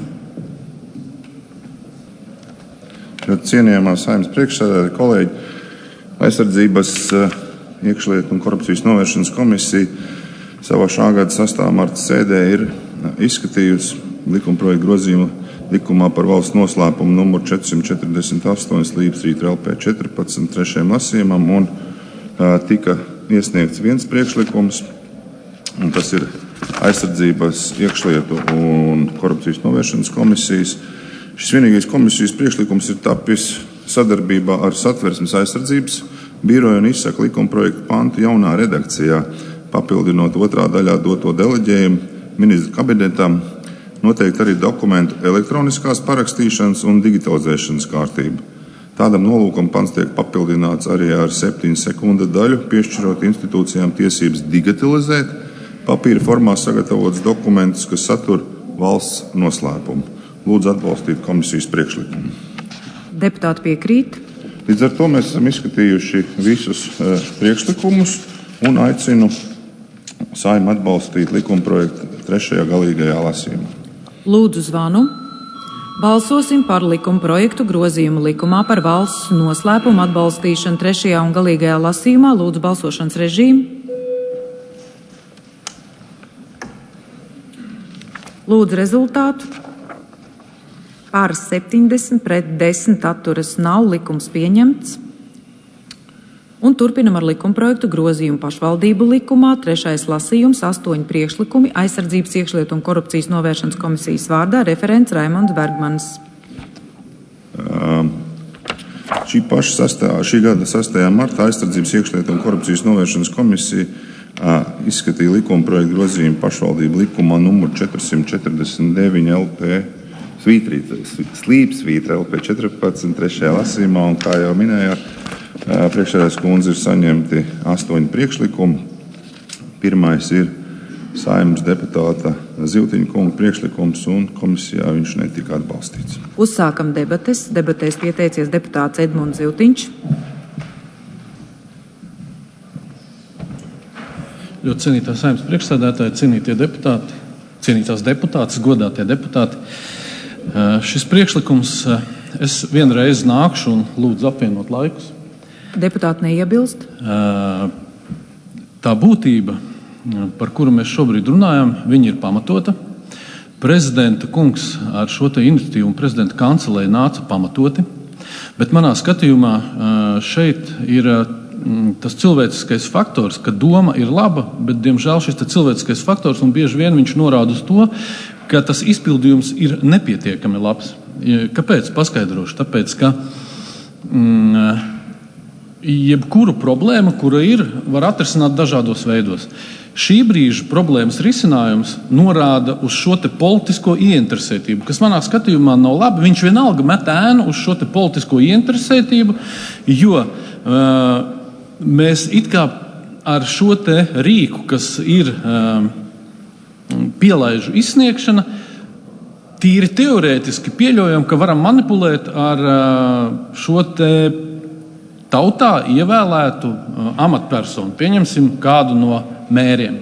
Cienījamā Saeimas priekšsēdētāji, kolēģi, aizsardzības iekšlietu un korupcijas novēršanas komisija savā šā gada sastā marta sēdē ir izskatījusi likumprojektu grozījumu likumā par valsts noslēpumu numur četrsimt četrdesmit astoņi līdz L P četrpadsmit trešajam lasījumam un uh, tika iesniegts viens priekšlikums, un tas ir aizsardzības iekšlietu un korupcijas novēršanas komisijas. Šis vienīgais komisijas priekšlikums ir tapis sadarbībā ar Satversmes aizsardzības biroju un izsaka likumprojektu pantu jaunā redakcijā, papildinot otrā daļā doto deleģējumu ministra kabinetam, noteikti arī dokumentu elektroniskās parakstīšanas un digitalizēšanas kārtību. Tādam nolūkam pants tiek papildināts arī ar septiņu sekundu daļu, piešķirot institūcijām tiesības digitalizēt papīra formā sagatavotus dokumentus, kas satur valsts noslēpumu. Lūdzu atbalstīt komisijas priekšlikumu. Deputāti piekrīt? Līdz ar to mēs esam izskatījuši visus priekšlikumus un aicinu Saeimu atbalstīt likumprojektu trešajā galīgajā lasījumā. Lūdzu zvanu. Balsosim par likumprojektu grozījumu likumā par valsts noslēpumu atbalstīšanu trešajā un galīgajā lasījumā. Lūdzu balsošanas režīmu. Lūdzu rezultātu. Pār septiņdesmit pret desmit atturas nav, likums pieņemts. Un turpinam ar likumprojektu grozījumu pašvaldību likumā. Trešais lasījums, astoņi priekšlikumi, aizsardzības iekšlietu un korupcijas novēršanas komisijas vārdā referents Raimonds Bergmanis. Uh, šī, paša sastā, šī gada sastajā martā aizsardzības iekšlietu un korupcijas novēršanas komisija uh, izskatīja likumprojektu grozījumu pašvaldību likumā numur četrsimt četrdesmit deviņi L P slīpsvītra L P četrpadsmit trešajā lasījumā, un kā jau minējāt, priekšsēdētājas kundze ir saņemti astoņi priekšlikumi. Pirmais ir Saeimas deputāta Ziltiņa kunga priekšlikums, un komisijā viņš netika atbalstīts. Uzsākam debates. Debatēs pieteicies deputāts Edmunds Ziltiņš. Ļoti cienītā Saeimas priekšsēdētāja, cienītie deputāti, cienītās deputātas, godātie deputāti. Šis priekšlikums, es vienreiz nākšu un lūdzu apvienot laikus. Deputāti neiebilst? Tā būtība, par kuru mēs šobrīd runājam, viņa ir pamatota. Prezidenta kungs ar šo te iniciatīvu un prezidenta kancelei nāca pamatoti, bet manā skatījumā šeit ir tas cilvēciskais faktors, ka doma ir laba, bet diemžēl šis te cilvēciskais faktors, un bieži vien viņš norāda uz to, ka tas izpildījums ir nepietiekami labs. Kāpēc? Paskaidrošu. Tāpēc, ka mm, jebkuru problēmu, kura ir, var atrisināt dažādos veidos. Šī brīža problēmas risinājums norāda uz šo te politisko ieinteresētību, kas manā skatījumā nav labi. Viņš vienalga met ēnu uz šo te politisko ieinteresētību, jo uh, mēs it kā ar šo te rīku, kas ir uh, pielaižu izsniegšana, tīri teorētiski pieļaujam, ka varam manipulēt ar uh, šo te tautā ievēlētu amatpersonu, pieņemsim kādu no mēriem.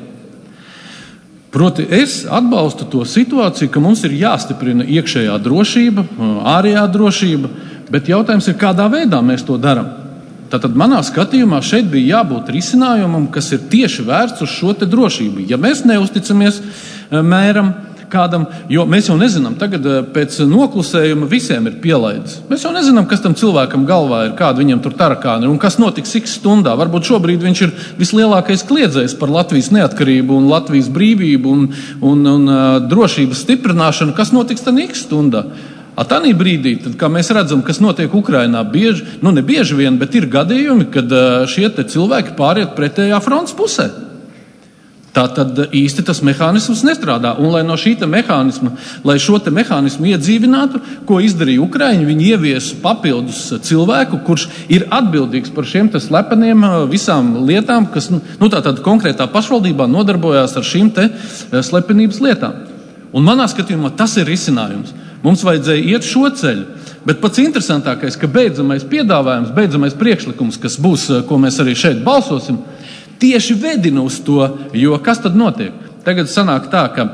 Proti, es atbalstu to situāciju, ka mums ir jāstiprina iekšējā drošība, ārējā drošība, bet jautājums ir, kādā veidā mēs to darām. Tātad manā skatījumā šeit bija jābūt risinājumam, kas ir tieši vērsts uz šo te drošību. Ja mēs neusticamies mēram kādam, jo mēs jau nezinām, tagad pēc noklusējuma visiem ir pielaidis. Mēs jau nezinām, kas tam cilvēkam galvā ir, kāda viņam tur tarakāni un kas notiks x stundā. Varbūt šobrīd viņš ir vislielākais kliedzējs par Latvijas neatkarību un Latvijas brīvību un, un, un uh, drošības stiprināšanu, kas notiks tad x stundā. A tanī brīdī, tad, kā mēs redzam, kas notiek Ukrainā, bieži, nu ne bieži vien, bet ir gadījumi, kad uh, šie te cilvēki pāriet pretējā frontes pusē. Tā tad īsti tas mehānisms nestrādā. Un lai no šī te mehānisma, lai šo te mehānismu iedzīvinātu, ko izdarīja Ukraiņi, viņi ieviesu papildus cilvēku, kurš ir atbildīgs par šiem te slepeniem visām lietām, kas, nu tā tad konkrētā pašvaldībā nodarbojās ar šīm te slepenības lietām. Un manā skatījumā tas ir risinājums. Mums vajadzēja iet šo ceļu. Bet pats interesantākais, ka beidzamais piedāvājums, beidzamais priekšlikums, kas būs, ko mēs arī šeit balsosim, tieši vedina uz to, jo kas tad notiek? Tagad sanāk tā, ka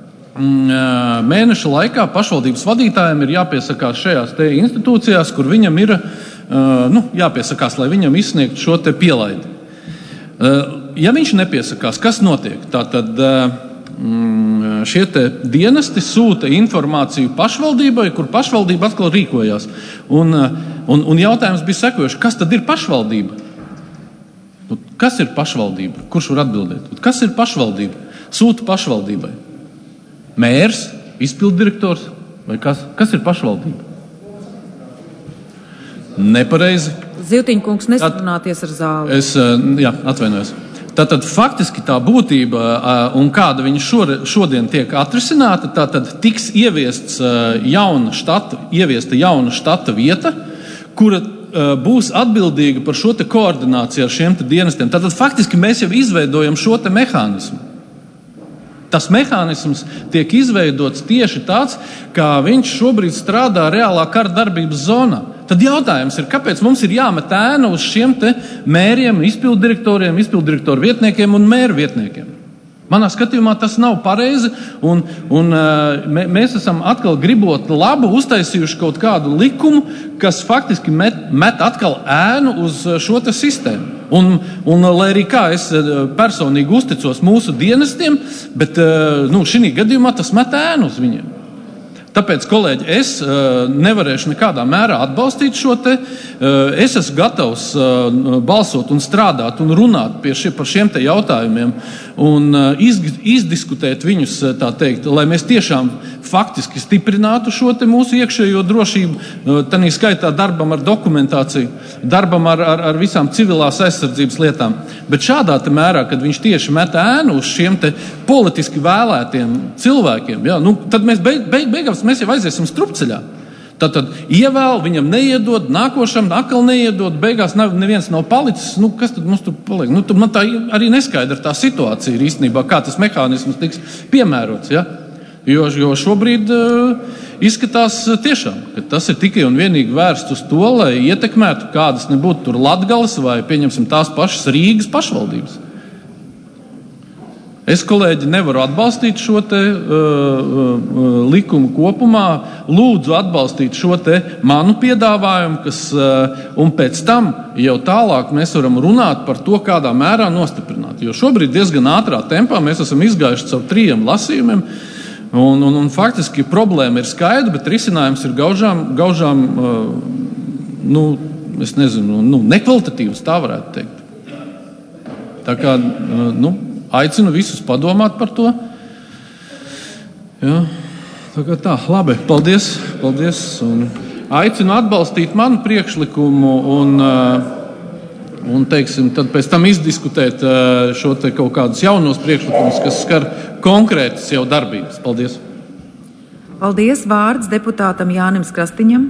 mm, mēneša laikā pašvaldības vadītājiem ir jāpiesakās šajās te institūcijās, kur viņam ir uh, nu, jāpiesakās, lai viņam izsniegtu šo te pielaidi. Uh, ja viņš nepiesakās, kas notiek? Tātad uh, šie te dienesti sūta informāciju pašvaldībai, kur pašvaldība atkal rīkojās. Un, un, un jautājums bija sekojoši, kas tad ir pašvaldība? Kas ir pašvaldība? Kurš var atbildēt? Kas ir pašvaldība? Sūta pašvaldībai. Mērs, izpilddirektors vai kas? Kas ir pašvaldība? Nepareizi. Ziltiņkungs, nesarunāties ar zāli. Es, jā, atvainojos. Tātad faktiski tā būtība un kāda viņa šodien tiek atrisināta, tātad tiks ieviests jauna štata, ieviesta jauna štata vieta, kura būs atbildīga par šo te koordināciju ar šiem te dienestiem. Tātad faktiski mēs jau izveidojam šo te mehānismu. Tas mehānisms tiek izveidots tieši tāds, kā viņš šobrīd strādā reālā kara darbības zonā. Tad jautājums ir, kāpēc mums ir jāmet ēna uz šiem te mēriem, izpilddirektoriem, izpilddirektoru vietniekiem un mēru vietniekiem? Manā skatījumā tas nav pareizi, un, un mē, mēs esam atkal gribot labu uztaisījuši kaut kādu likumu, kas faktiski met, met atkal ēnu uz šo te sistēmu. Un, un lai arī kā es personīgi uzticos mūsu dienestiem, bet nu, šī gadījumā tas met ēnu uz viņiem. Tāpēc, kolēģi, es uh, nevarēšu nekādā mērā atbalstīt šo te. Uh, es esmu gatavs uh, balsot un strādāt un runāt pie šie, par šiem te jautājumiem un uh, iz, izdiskutēt viņus, tā teikt, lai mēs tiešām faktiski stiprinātu šo te mūsu iekšējo drošību, uh, tanī skaitā darbam ar dokumentāciju, darbam ar, ar, ar visām civilās aizsardzības lietām. Bet šādā te mērā, kad viņš tieši met ēnu uz šiem te politiski vēlētiem cilvēkiem, ja, nu, tad mēs beig, beig, beigās mēs jau aiziesim strupceļā. Tātad ievēl, viņam neiedod, nākošam atkal neiedod, beigās nav, neviens nav palicis. Nu, kas tad mums tur paliek? Nu, tur man tā arī neskaidra tā situācija ir īstenībā, kā tas mehānisms tiks piemērots. Ja? Jo, jo šobrīd uh, izskatās tiešām, ka tas ir tikai un vienīgi vērsts uz to, lai ietekmētu kādas nebūtu tur Latgales vai, pieņemsim, tās pašas Rīgas pašvaldības. Es, kolēģi, nevaru atbalstīt šo te uh, uh, likumu kopumā. Lūdzu atbalstīt šo te manu piedāvājumu, kas, uh, un pēc tam jau tālāk mēs varam runāt par to, kādā mērā nostiprināt. Jo šobrīd diezgan ātrā tempā mēs esam izgājuši caur trījiem lasījumiem, un, un, un faktiski problēma ir skaidra, bet risinājums ir gaužām, gaužām uh, nu, es nezinu, nu, nekvalitatīvs, tā varētu teikt. Tā kā, uh, nu, aicinu visus padomāt par to. Jā, tā kā tā, labi, paldies, paldies. Un aicinu atbalstīt manu priekšlikumu un, un teiksim, tad pēc tam izdiskutēt šo te kaut kādus jaunos priekšlikumus, kas skar konkrētas jau darbības. Paldies. Paldies. Vārds deputātam Jānim Krastiņam.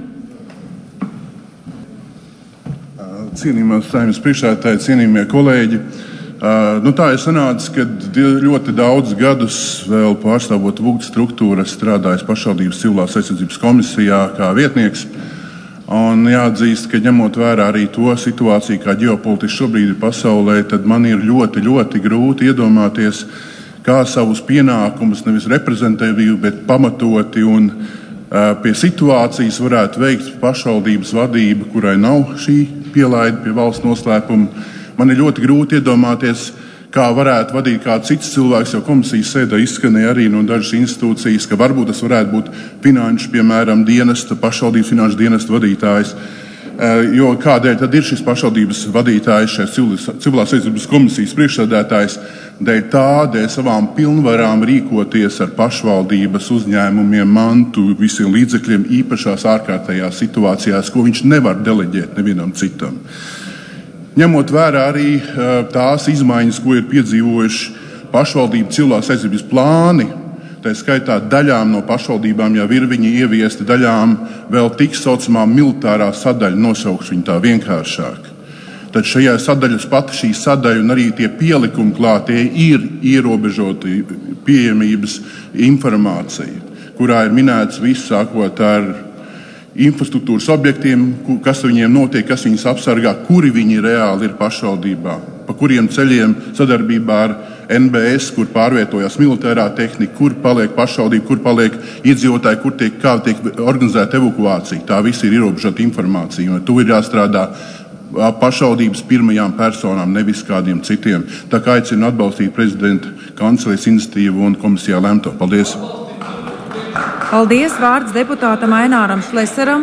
Cienījamās Saeimas priekšsēdētāji, cienījamie kolēģi. Uh, nu tā ir sanācis, ka ļoti daudz gadus vēl pārstāvot vūgt struktūra strādājis pašvaldības civilās aizsardzības komisijā kā vietnieks. Un jāatzīst, ka ņemot vērā arī to situāciju, kā ģeopolitiski šobrīd ir pasaulē, tad man ir ļoti, ļoti grūti iedomāties, kā savus pienākumus nevis reprezentatīvi, bet pamatoti un uh, pie situācijas varētu veikt pašvaldības vadība, kurai nav šī pielaide pie valsts noslēpuma. Man ir ļoti grūti iedomāties, kā varētu vadīt kāds cits cilvēks, jo komisijas sēdē izskanēja arī no dažas institūcijas, ka varbūt tas varētu būt finanšu, piemēram, dienesta, pašvaldības finanšu dienesta vadītājs. Jo kādēļ tad ir šis pašvaldības vadītājs, šeit civilās aizsardzības komisijas priekšsēdētājs? Dēļ tā, dēļ savām pilnvarām rīkoties ar pašvaldības uzņēmumiem, mantu, visiem līdzekļiem īpašās ārkārtējās situācijās, ko viņš nevar deleģēt nevienam citam. Ņemot vērā arī tās izmaiņas, ko ir piedzīvojuši pašvaldību civilās aizsardzības plāni, tā skaitā daļām no pašvaldībām jau ir viņi ieviesti, daļām vēl tik saucamā militārā sadaļa, nosaukšu viņu tā vienkāršāk. Tad šajā sadaļas pati šī sadaļa un arī tie pielikumi klātie ir ierobežoti pieejamības informācija, kurā ir minēts viss sākot ar infrastruktūras objektiem, kas viņiem notiek, kas viņus apsargā, kuri viņi reāli ir pašvaldībā, pa kuriem ceļiem sadarbībā ar N B S, kur pārvietojas militārā tehnika, kur paliek pašvaldība, kur paliek iedzīvotāji, kur tiek, kā tiek organizēta evakuācija. Tā viss ir ierobežota informācija, un tu ir jāstrādā pašvaldības pirmajām personām, nevis kādiem citiem. Tā kā aicinu atbalstīt prezidenta kancelēs iniciatīvu un komisijā lemto. Paldies! Paldies. Vārds deputātam Aināram Šleseram.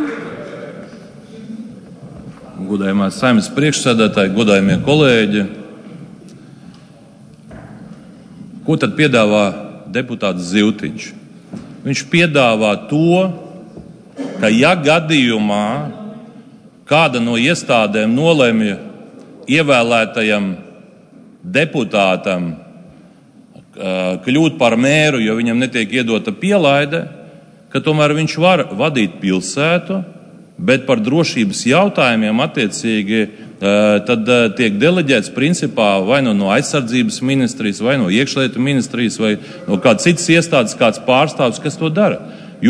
Godājumās Saeimas priekšsēdētāji, godājumie kolēģi. Ko tad piedāvā deputāts Zivtiņš? Viņš piedāvā to, ka ja gadījumā kāda no iestādēm nolēmja ievēlētajam deputātam kļūt par mēru, jo viņam netiek iedota pielaide, ka tomēr viņš var vadīt pilsētu, bet par drošības jautājumiem attiecīgi tad tiek deleģēts principā vai no, no aizsardzības ministrijas, vai no iekšlietu ministrijas, vai no kādas citas iestādes, kāds pārstāvs, kas to dara. Jo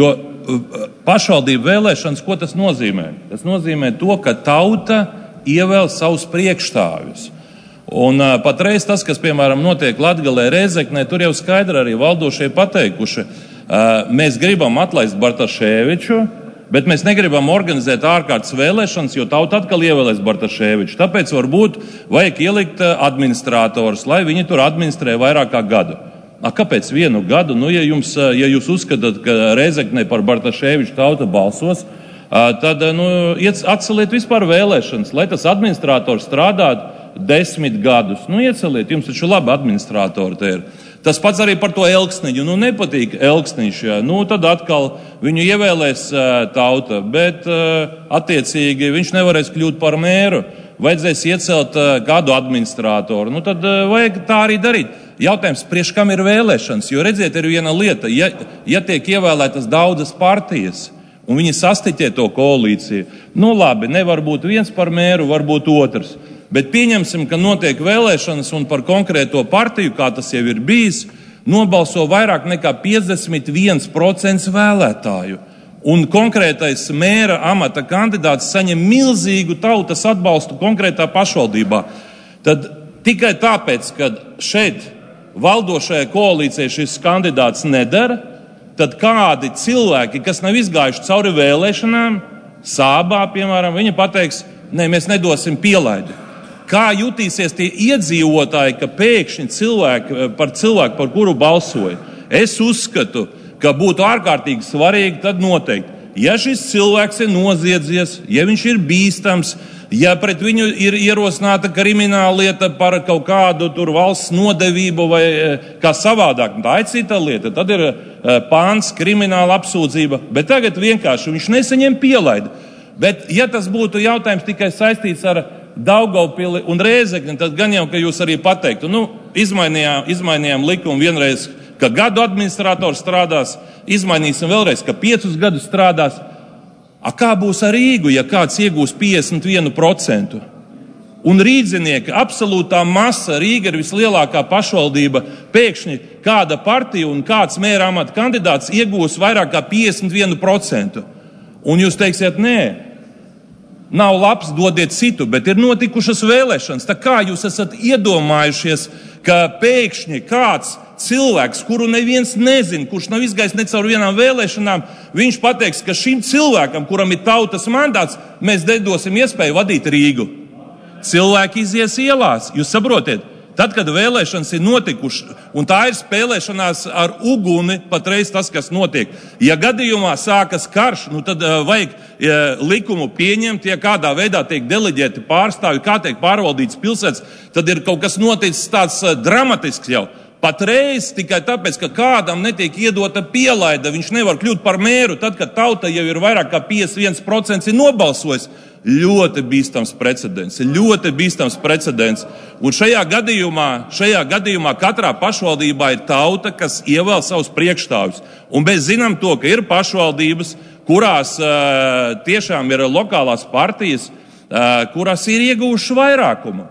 pašvaldību vēlēšanas, ko tas nozīmē? Tas nozīmē to, ka tauta ievēl savus priekšstāvjus. Un uh, patreiz tas, kas, piemēram, notiek Latgalē, Rēzeknē, tur jau skaidri arī valdošie pateikuši, uh, mēs gribam atlaist Bartaševiču, bet mēs negribam organizēt ārkārtas vēlēšanas, jo tauta atkal ievēlēs Bartaševiču. Tāpēc varbūt vajag ielikt administratorus, lai viņi tur administrē vairāk kā gadu. A, kāpēc vienu gadu? Nu, ja, jums, ja jūs uzskatāt, ka Rēzeknē par Bartaševiču tauta balsos, tad nu, atceliet vispār vēlēšanas, lai tas administrators strādātu desmit gadus. Nu, ieceliet, jums taču labi administratori te ir. Tas pats arī par to Elksniņu. Nu, nepatīk Elksniņš, jā. Nu, tad atkal viņu ievēlēs uh, tauta, bet uh, attiecīgi viņš nevarēs kļūt par mēru. Vajadzēs iecelt uh, kādu administratoru. Nu, tad uh, vajag tā arī darīt. Jautājums, priekš kam ir vēlēšanas? Jo redziet, ir viena lieta. Ja, ja tiek ievēlētas daudzas partijas, un viņi sastiķē to koalīciju, nu labi, nevar būt viens par mēru, var būt otrs. Bet pieņemsim, ka notiek vēlēšanas un par konkrēto partiju, kā tas jau ir bijis, nobalso vairāk nekā piecdesmit viens procents vēlētāju. Un konkrētais mēra amata kandidāts saņem milzīgu tautas atbalstu konkrētā pašvaldībā. Tad tikai tāpēc, ka šeit valdošajai koalīcijai šis kandidāts nedara, tad kādi cilvēki, kas nav izgājuši cauri vēlēšanām, Sābā, piemēram, viņi pateiks, ne, mēs nedosim pielaidi. Kā jutīsies tie iedzīvotāji, ka pēkšņi cilvēki, par cilvēku, par kuru balsoja? Es uzskatu, ka būtu ārkārtīgi svarīgi tad noteikti, ja šis cilvēks ir noziedzies, ja viņš ir bīstams, ja pret viņu ir ierosināta krimināla lieta par kaut kādu tur valsts nodevību vai kā savādāk, tā ir cita lieta, tad ir pāns krimināla apsūdzība, bet tagad vienkārši viņš nesaņem pielaidi. Bet ja tas būtu jautājums tikai saistīts ar Daugavpili un Rēzekni, tad gan jau, ka jūs arī pateiktu, nu, izmainījām, izmainījām likumu vienreiz, ka gadu administrators strādās, izmainīsim vēlreiz, ka piecus gadus strādās. A kā būs ar Rīgu, ja kāds iegūs piecdesmit vienu procentu? Un rīdzinieki, absolūtā masa, Rīga ir vislielākā pašvaldība, pēkšņi kāda partija un kāds mēra amata kandidāts iegūs vairāk kā piecdesmit vienu procentu. Un jūs teiksiet, nē, nav labs, dodiet citu, bet ir notikušas vēlēšanas. Tā kā jūs esat iedomājušies, ka pēkšņi kāds cilvēks, kuru neviens nezin, kurš nav izgājis ne caur vienām vēlēšanām, viņš pateiks, ka šim cilvēkam, kuram ir tautas mandāts, mēs nedosim iespēju vadīt Rīgu. Cilvēki izies ielās, jūs saprotiet? Tad, kad vēlēšanas ir notikušas, un tā ir spēlēšanās ar uguni, patreiz tas, kas notiek. Ja gadījumā sākas karš, nu tad uh, vajag uh, likumu pieņemt, ja kādā veidā tiek deleģēti pārstāvi, kā tiek pārvaldīts pilsētas, tad ir kaut kas noticis tāds uh, dramatisks jau. Patreiz tikai tāpēc, ka kādam netiek iedota pielaida, viņš nevar kļūt par mēru, tad, kad tauta jau ir vairāk kā piecdesmit viens procents ir nobalsojis. Ļoti bīstams precedents, ļoti bīstams precedents. Un šajā gadījumā, šajā gadījumā katrā pašvaldībā ir tauta, kas ievēl savus priekšstāvjus. Un mēs zinām to, ka ir pašvaldības, kurās uh, tiešām ir lokālās partijas, uh, kurās ir ieguvuši vairākumu.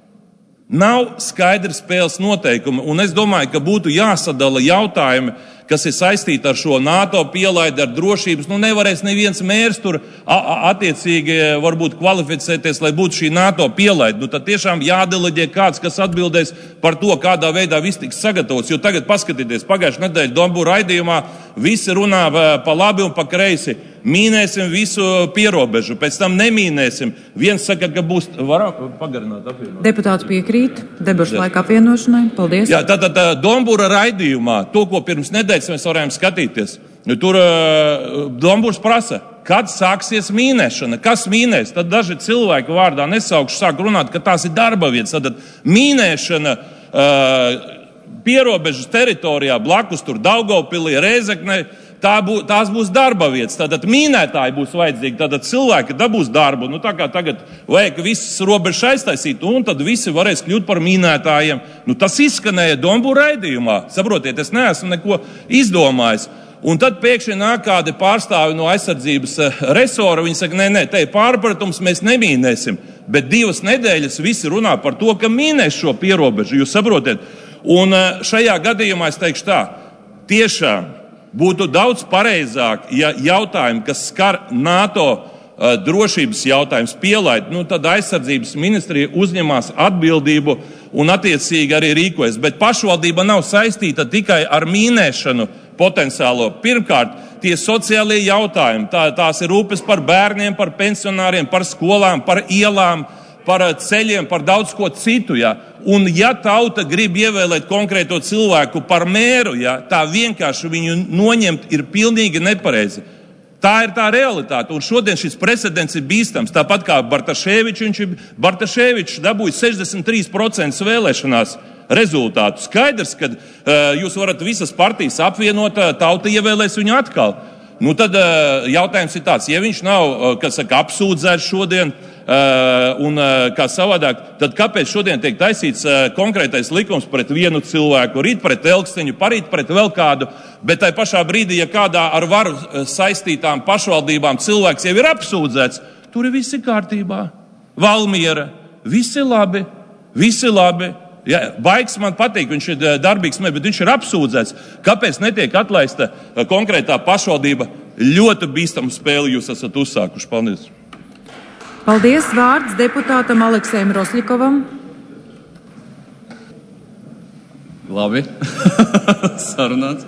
Nav skaidrs spēles noteikumi, un es domāju, ka būtu jāsadala jautājumi, kas ir saistīti ar šo NATO pielaidi, ar drošības. Nu, nevarēs neviens mērs tur a, a, attiecīgi varbūt kvalificēties, lai būtu šī NATO pielaidi. Nu, tad tiešām jādeleģē kāds, kas atbildēs par to, kādā veidā viss tiks sagatavots. Jo tagad paskatieties, pagājušajā nedēļā Dombu raidījumā visi runā pa labi un pa kreisi. Mīnēsim visu pierobežu, pēc tam nemīnēsim. Viens saka, ka būs... Varam pagarināt apvienot? Deputāts piekrīt debašu laika apvienošanai. Paldies. Jā, tātad tā, Dombura raidījumā, to, ko pirms nedēļas mēs varējām skatīties, tur uh, Domburs prasa, kad sāksies mīnēšana, kas mīnēs. Tad daži cilvēki vārdā nesaukšu sāk runāt, ka tās ir darba vietas. Tad mīnēšana uh, pierobežas teritorijā blakus tur Daugavpilī, Rēzeknei, Tā bū, tās būs darba vietas, tātad mīnētāji būs vajadzīgi, tātad cilvēki dabūs darbu. Nu, tā kā tagad vajag visas robežas aiztaisīt, un tad visi varēs kļūt par mīnētājiem. Nu, tas izskanēja Dombu raidījumā. Saprotiet, es neesmu neko izdomājis. Un tad pēkšņi nāk kādi pārstāvi no aizsardzības resora, viņi saka, nē, nē, te ir pārpratums, mēs nemīnēsim. Bet divas nedēļas visi runā par to, ka mīnēs šo pierobežu, jūs saprotiet. Un šajā gadījumā es teikšu tā, tiešām, Būtu daudz pareizāk, ja jautājumi, kas skar NATO uh, drošības jautājums, pielaid, nu, tad aizsardzības ministrija uzņemās atbildību un attiecīgi arī rīkojas. Bet pašvaldība nav saistīta tikai ar mīnēšanu potenciālo. Pirmkārt, tie sociālie jautājumi, tā, tās ir rūpes par bērniem, par pensionāriem, par skolām, par ielām, par ceļiem, par daudz ko citu. Ja? Un ja tauta grib ievēlēt konkrēto cilvēku par mēru, ja, tā vienkārši viņu noņemt ir pilnīgi nepareizi. Tā ir tā realitāte, un šodien šis precedents ir bīstams. Tāpat kā Bartaševičs, viņš ir Bartaševičs dabūja sešdesmit trīs procenti vēlēšanās rezultātu. Skaidrs, ka uh, jūs varat visas partijas apvienot, uh, tauta ievēlēs viņu atkal. Nu tad uh, jautājums ir tāds, ja viņš nav, uh, kas saka, apsūdzēts šodien, Uh, un uh, kā savādāk, tad kāpēc šodien tiek taisīts uh, konkrētais likums pret vienu cilvēku, rīt pret Elksteņu, parīt pret vēl kādu, bet tai pašā brīdī, ja kādā ar varu uh, saistītām pašvaldībām cilvēks jau ir apsūdzēts, tur ir visi kārtībā. Valmiera, visi labi, visi labi. Ja, Baigs man patīk, viņš ir darbīgs, bet viņš ir apsūdzēts. Kāpēc netiek atlaista uh, konkrētā pašvaldība? Ļoti bīstamu spēli jūs esat uzsākuši. Paldies! Paldies. Vārds deputātam Aleksējam Rosļikovam. Labi. Sarunāts.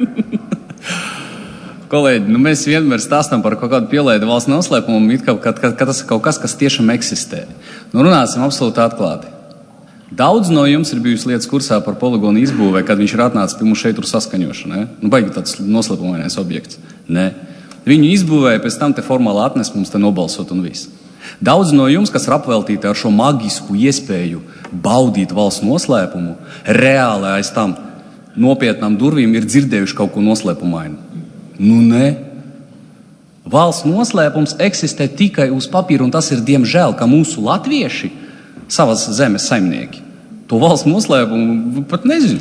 Kolēģi, nu mēs vienmēr stāstam par kaut kādu pielaidu valsts noslēpumu, it kā, ka, ka, ka tas ir kaut kas, kas tiešām eksistē. Nu runāsim absolūti atklāti. Daudz no jums ir bijusi lietas kursā par poligonu izbūvē, kad viņš ir atnācis pie mums šeit tur saskaņošanu. Ne? Nu baigi tāds noslēpumainais objekts. Nē. Viņu izbūvēja, pēc tam te formāli atnes mums te nobalsot un viss. Daudz no jums, kas ir apveltīti ar šo magisku iespēju baudīt valsts noslēpumu, reāli aiz tam nopietnām durvīm ir dzirdējuši kaut ko noslēpumainu. Nu nē. Valsts noslēpums eksistē tikai uz papīra, un tas ir diemžēl, ka mūsu latvieši, savas zemes saimnieki, to valsts noslēpumu pat nezinu.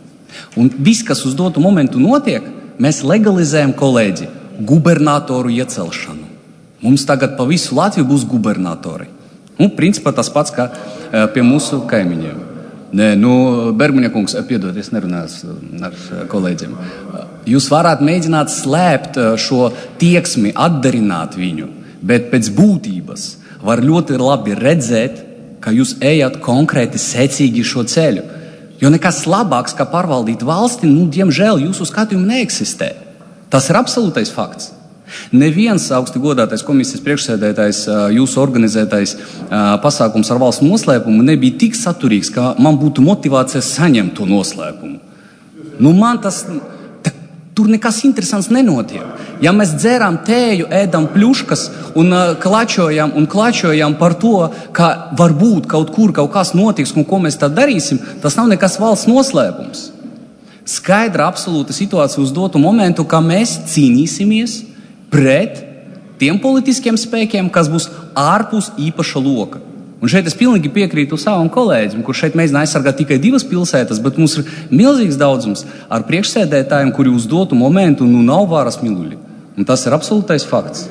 Un viss, kas uz dotu momentu notiek, mēs legalizējam, kolēģi, gubernatoru iecelšanu. Mums tagad pa visu Latviju būs gubernatori. Nu, principā tas pats, kā pie mūsu kaimiņiem. Nē, nu, Bergmaņa kungs, piedod, es nerunāju ar kolēģiem. Jūs varētu mēģināt slēpt šo tieksmi, atdarināt viņu, bet pēc būtības var ļoti labi redzēt, ka jūs ejat konkrēti secīgi šo ceļu. Jo nekas labāks, kā pārvaldīt valsti, nu, diemžēl jūsu skatījumi neeksistē. Tas ir absolūtais fakts. Neviens augsti godātais komisijas priekšsēdētājs, jūsu organizētais pasākums ar valsts noslēpumu nebija tik saturīgs, ka man būtu motivācija saņemt to noslēpumu. Nu, man tas, ta, tur nekas interesants nenotiek. Ja mēs dzērām tēju, ēdam pļuškas un klačojam un klačojam par to, ka varbūt kaut kur kaut kas notiks un ko mēs tā darīsim, tas nav nekas valsts noslēpums. Skaidra absolūta situācija uz dotu momentu, ka mēs cīnīsimies pret tiem politiskiem spēkiem, kas būs ārpus īpaša loka. Un šeit es pilnīgi piekrītu savam kolēģim, kurš šeit mēģina aizsargāt tikai divas pilsētas, bet mums ir milzīgs daudzums ar priekšsēdētājiem, kuri uz dotu momentu nu nav varas miluļi. Un tas ir absolūtais fakts.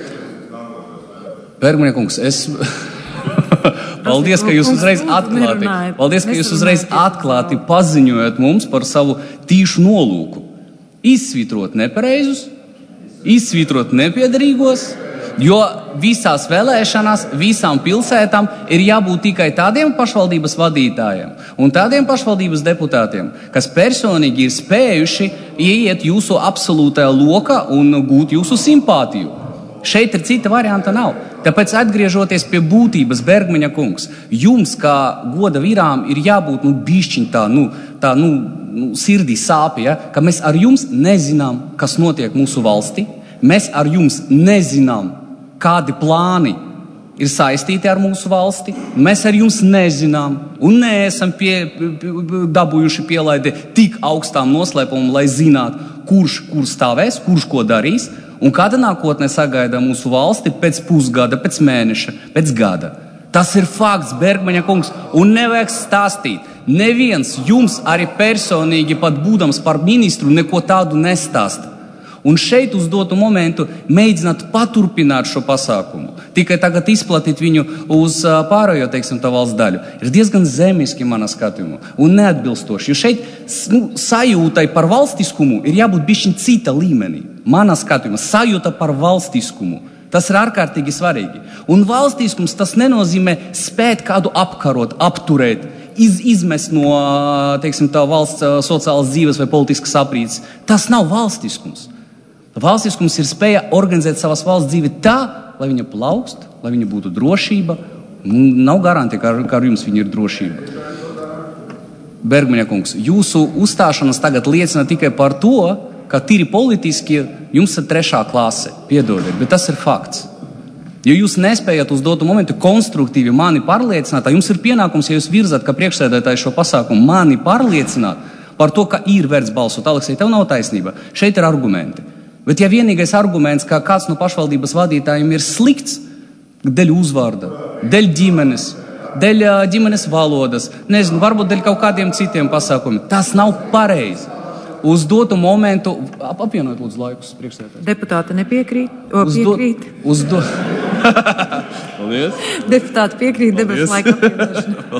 Bergmaņa kungs, es... Paldies, ka jūs uzreiz atklāti, paldies, ka jūs uzreiz atklāti paziņojat mums par savu tīšu nolūku. Izsvitrot nepareizus, izsvitrot nepiederīgos, jo visās vēlēšanās, visām pilsētām ir jābūt tikai tādiem pašvaldības vadītājiem un tādiem pašvaldības deputātiem, kas personīgi ir spējuši ieiet jūsu absolūtajā lokā un gūt jūsu simpātiju. Šeit ir cita varianta nav. Tāpēc atgriežoties pie būtības, Bergmaņa kungs, jums kā goda virām ir jābūt nu, bišķiņ tā, nu, tā, nu, nu, sirdī sāpja, ka mēs ar jums nezinām, kas notiek mūsu valstī. Mēs ar jums nezinām, kādi plāni ir saistīti ar mūsu valsti. Mēs ar jums nezinām un neesam pie, pie, dabūjuši pielaidi tik augstām noslēpumam, lai zinātu, kurš kur stāvēs, kurš ko darīs un kāda nākotnē sagaida mūsu valsti pēc pusgada, pēc mēneša, pēc gada. Tas ir fakts, Bergmaņa kungs, un nevajag stāstīt. Neviens jums arī personīgi pat būdams par ministru neko tādu nestāsta. Un šeit uz dotu momentu mēģināt paturpināt šo pasākumu, tikai tagad izplatīt viņu uz pārējo, teiksim, tā valsts daļu, ir diezgan zemiski manā skatījumā un neatbilstoši. Jo šeit nu, sajūtai par valstiskumu ir jābūt bišķiņ cita līmenī. Manā skatījumā sajūta par valstiskumu. Tas ir ārkārtīgi svarīgi. Un valstiskums tas nenozīmē spēt kādu apkarot, apturēt, iz, izmest no, teiksim, tā valsts sociālas dzīves vai politiskas aprīces. Tas nav valstiskums. Valstiskums ir spēja organizēt savas valsts dzīvi tā, lai viņa plaukst, lai viņa būtu drošība. Nav garantija, ka ar, ka ar jums viņa ir drošība. Bergmaņa kungs, jūsu uzstāšanas tagad liecina tikai par to, ka tīri politiski jums ir trešā klase. Piedodiet, bet tas ir fakts. Jo jūs nespējat uz dotu momentu konstruktīvi mani pārliecināt, jums ir pienākums, ja jūs virzat, ka priekšsēdētāji šo pasākumu mani pārliecināt par to, ka ir vērts balsot. Aleksej, tev nav taisnība. Šeit ir argumenti. Bet ja vienīgais arguments, ka kāds no pašvaldības vadītājiem ir slikts dēļ uzvārda, dēļ ģimenes, dēļ ģimenes valodas, nezinu, varbūt dēļ kaut kādiem citiem pasākumiem, tas nav pareizi. Uz dotu momentu, ap, apvienot lūdzu laikus, priekšsēdētājs. Deputāti nepiekrīt? O, uz do, piekrīt. Uz do... Deputāti piekrīt debašu laika apvienošanu.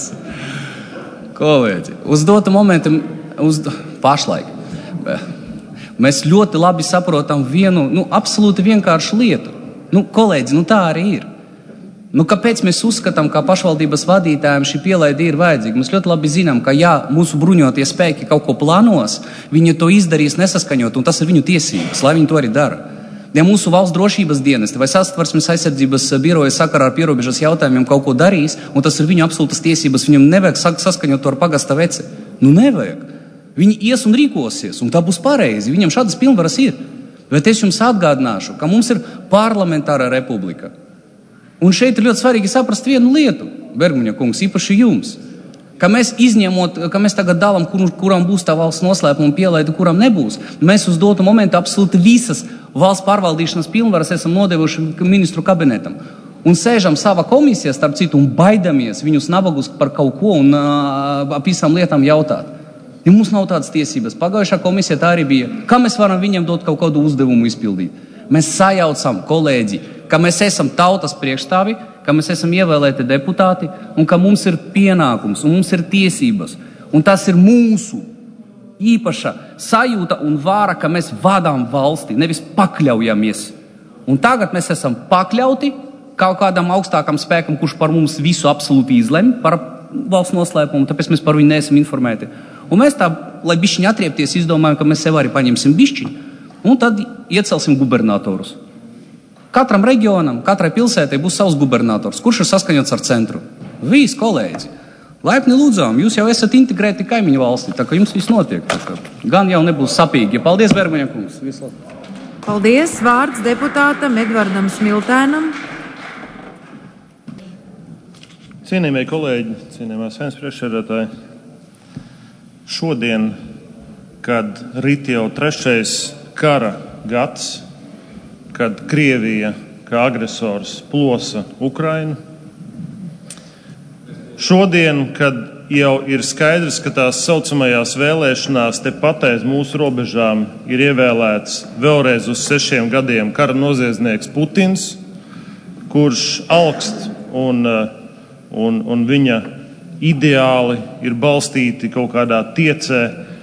Kolēģi, uz dotu momentu, uz do... pašlaik. Mēs ļoti labi saprotam vienu, nu, absolūti vienkāršu lietu. Nu, kolēģi, nu tā arī ir. Nu, kāpēc mēs uzskatām, ka pašvaldības vadītājiem šī pielaide ir vajadzīga? Mēs ļoti labi zinām, ka ja mūsu bruņotie spēki kaut ko plānos, viņi to izdarīs nesaskaņot, un tas ir viņu tiesības, lai viņi to arī dara. Ja mūsu valsts drošības dienesti vai Sastversmes aizsardzības biroja sakarā ar pierobežas jautājumiem kaut ko darīs, un tas ir viņu absolūtas tiesības, viņam nevajag saskaņot to ar pagasta veci. Nu, nevajag. Viņi ies un rīkosies, un tā būs pareizi. Viņam šādas pilnvaras ir. Bet es jums atgādināšu, ka mums ir parlamentāra republika. Un šeit ir ļoti svarīgi saprast vienu lietu, Bergmaņa kungs, īpaši jums. Ka mēs izņemot, ka mēs tagad dalām, kur, kuram būs tā valsts noslēpuma pielaide, kuram nebūs. Mēs uz dotu momentu absolūti visas valsts pārvaldīšanas pilnvaras esam nodevuši ministru kabinetam. Un sēžam savā komisijā, starp citu, un baidamies viņus nabagus par kaut ko un uh, ap visām lietām jautāt. Ja mums nav tādas tiesības. Pagājušā komisija tā arī bija. Kā mēs varam viņiem dot kaut kādu uzdevumu izpildīt? Mēs sajaucam, kolēģi, ka mēs esam tautas priekšstāvi, ka mēs esam ievēlēti deputāti un ka mums ir pienākums un mums ir tiesības. Un tas ir mūsu īpaša sajūta un vāra, ka mēs vadām valsti, nevis pakļaujamies. Un tagad mēs esam pakļauti kaut kādam augstākam spēkam, kurš par mums visu absolūti izlemj par valsts noslēpumu, tāpēc mēs par viņu neesam informēti. Un mēs tā, lai bišķiņi atriepties, izdomājam, ka mēs sev arī paņemsim bišķiņu, un tad iecelsim gubernatorus. Katram reģionam, katrai pilsētai būs savs gubernators, kurš ir saskaņots ar centru. Visi kolēģi, laipni lūdzām, jūs jau esat integrēti kaimiņu valstī, tā ka jums viss notiek. Gan jau nebūs sapīgi. Paldies, Bergmaņa kungs. Vislabāk. Paldies. Vārds deputātam Edvardam Smiltēnam. Cienījamie kolēģi, cienījamās Saeimas priekšsēdētāji. Šodien, kad rit jau trešais kara gads, kad Krievija kā agresors plosa Ukrainu, šodien, kad jau ir skaidrs, ka tās saucamajās vēlēšanās tepat aiz mūsu robežām ir ievēlēts vēlreiz uz sešiem gadiem kara noziedznieks Putins, kurš augst un, un, un viņa ideāli ir balstīti kaut kādā tiecē,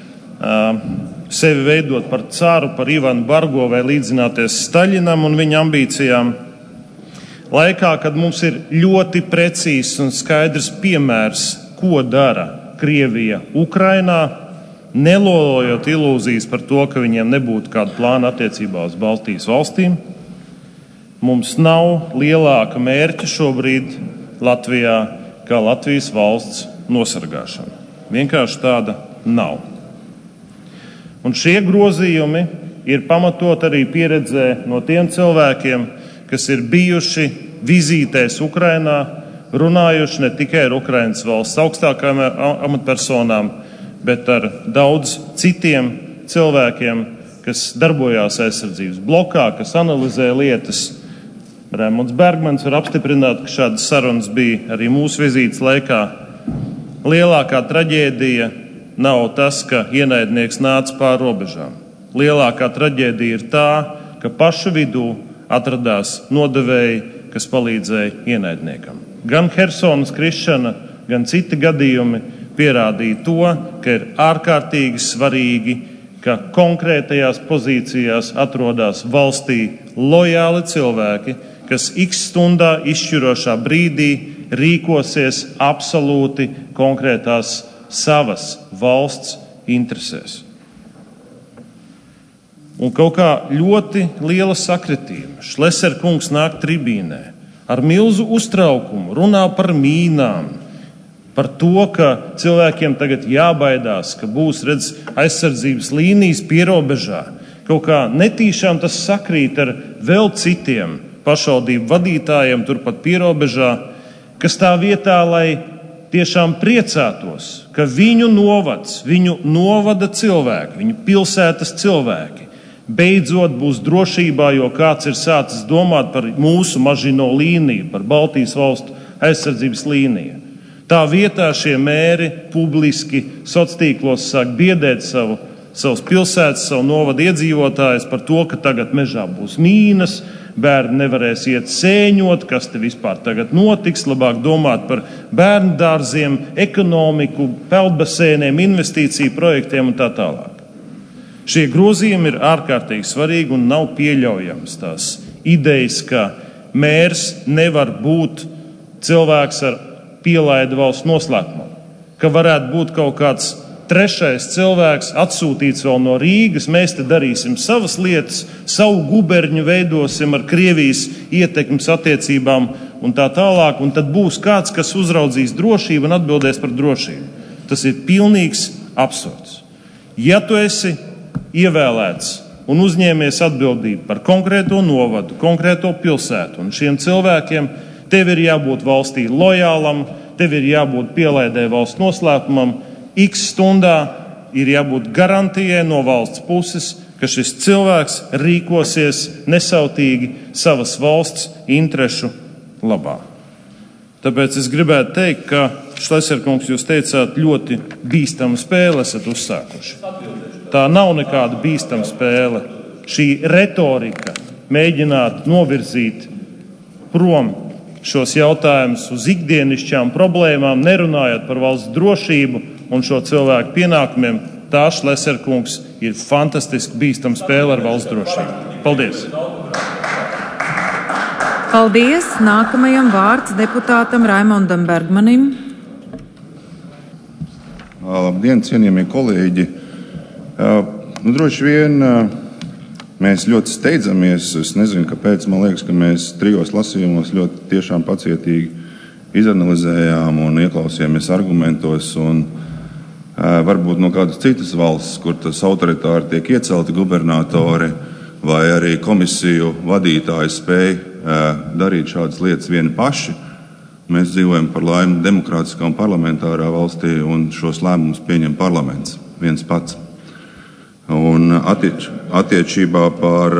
sevi veidot par caru, par Ivanu Bargo vai līdzināties Staļinam un viņa ambīcijām. Laikā, kad mums ir ļoti precīzs un skaidrs piemērs, ko dara Krievija Ukrainā, nelolojot ilūzijas par to, ka viņiem nebūtu kāda plāna attiecībā uz Baltijas valstīm, mums nav lielāka mērķa šobrīd Latvijā kā Latvijas valsts nosargāšana. Vienkārši tāda nav. Un šie grozījumi ir pamatot arī pieredzē no tiem cilvēkiem, kas ir bijuši vizītēs Ukrainā, runājuši ne tikai ar Ukrainas valsts augstākajām amatpersonām, bet ar daudz citiem cilvēkiem, kas darbojās aizsardzības blokā, kas analizē lietas. Raimonds Bergmans var apstiprināt, ka šādas sarunas bija arī mūsu vizītes laikā. Lielākā traģēdija nav tas, ka ienaidnieks nāca pāri robežām. lielākā traģēdija ir tā, ka pašu vidū atradās nodevēji, kas palīdzēja ienaidniekam. Gan Hersonas krišana, gan citi gadījumi pierādīja to, ka ir ārkārtīgi svarīgi, ka konkrētajās pozīcijās atrodas valstī lojāli cilvēki, kas x stundā izšķirošā brīdī rīkosies absolūti konkrētās savas valsts interesēs. Un kaut kā ļoti liela sakritība. Šleser kungs nāk tribīnē ar milzu uztraukumu, runā par mīnām, par to, ka cilvēkiem tagad jābaidās, ka būs, redz, aizsardzības līnijas pierobežā. Kaut kā netīšām tas sakrīt ar vēl citiem pašvaldību vadītājiem turpat pierobežā, kas tā vietā, lai tiešām priecātos, ka viņu novads, viņu novada cilvēki, viņu pilsētas cilvēki beidzot būs drošībā, jo kāds ir sācis domāt par mūsu mažino līniju, par Baltijas valstu aizsardzības līniju. Tā vietā šie mēri publiski sociālos sāk biedēt savu, savus pilsētas, savu novadu iedzīvotājus par to, ka tagad mežā būs mīnas, bērni nevarēs iet sēņot, kas te vispār tagad notiks, labāk domāt par bērnu dārziem, ekonomiku, peldbasēniem, investīciju projektiem un tā tālāk. Šie grozījumi ir ārkārtīgi svarīgi un nav pieļaujams tās idejas, ka mērs nevar būt cilvēks ar pielaidu valsts noslēpumam, ka varētu būt kaut kāds trešais cilvēks atsūtīts vēl no Rīgas, mēs te darīsim savas lietas, savu guberņu veidosim ar Krievijas ietekmes attiecībām un tā tālāk, un tad būs kāds, kas uzraudzīs drošību un atbildēs par drošību. Tas ir pilnīgs absurds. Ja tu esi ievēlēts un uzņēmies atbildību par konkrēto novadu, konkrēto pilsētu un šiem cilvēkiem, tev ir jābūt valstī lojālam, tev ir jābūt pielaidē valsts noslēpumam, x stundā ir jābūt garantijai no valsts puses, ka šis cilvēks rīkosies nesautīgi savas valsts interešu labā. Tāpēc es gribētu teikt, ka Šleserkungs, jūs teicāt, ļoti bīstamu spēli esat uzsākuši. Tā nav nekāda bīstama spēle. Šī retorika mēģināt novirzīt prom šos jautājumus uz ikdienišķām problēmām, nerunājot par valsts drošību un šo cilvēku pienākumiem, tā Šleserkungs ir fantastiski bīstama spēle ar valsts drošību. Paldies! Paldies! Nākamajam vārds deputātam Raimondam Bergmanim. Labdien, cienījamie kolēģi! Nu, droši vien mēs ļoti steidzamies. Es nezinu, kāpēc. Man liekas, ka mēs trijos lasījumos ļoti tiešām pacietīgi izanalizējām un ieklausījāmies argumentos. Un, varbūt no kādas citas valsts, kur tas autoritāri tiek iecelti gubernatori vai arī komisiju vadītāji spēj darīt šādas lietas vieni paši. Mēs dzīvojam par laimi demokrātiskā un parlamentārā valstī, un šos lēmumus pieņem parlaments viens pats. Un attiec, attiecībā par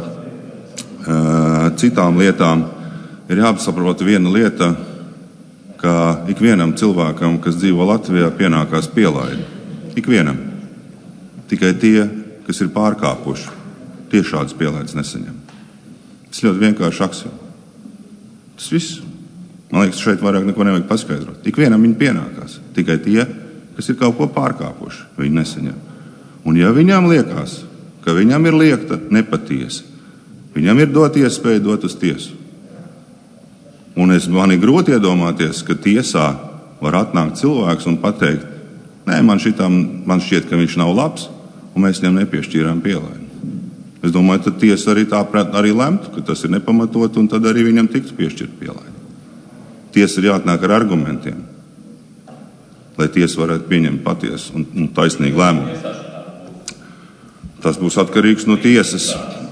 uh, citām lietām ir jāsaprot viena lieta, ka ikvienam cilvēkam, kas dzīvo Latvijā, pienākās pielaide. Ikvienam. Tikai tie, kas ir pārkāpuši, tie šādas pielaides nesaņem. Tas ļoti vienkārši aksioma. Tas viss. Man liekas, šeit vairāk neko nevajag paskaidrot. Ikvienam viņi pienākās. Tikai tie, kas ir kaut ko pārkāpuši, viņi nesaņem. Un ja viņam liekas, ka viņam ir liekta nepatiesa, viņam ir dot iespēju dot uz tiesu. Un es man ir grūti iedomāties, ka tiesā var atnākt cilvēks un pateikt, nē, man, šitam, man šķiet, ka viņš nav labs, un mēs viņam nepiešķīrām pielaidi. Es domāju, tad tiesa arī tāprāt arī lemtu, ka tas ir nepamatot, un tad arī viņam tiktu piešķirt pielaidi. Tiesa ir jāatnāk ar argumentiem, lai tiesa varētu pieņemt patiesu un, un taisnīgu lēmumu. Tas būs atkarīgs no tiesas.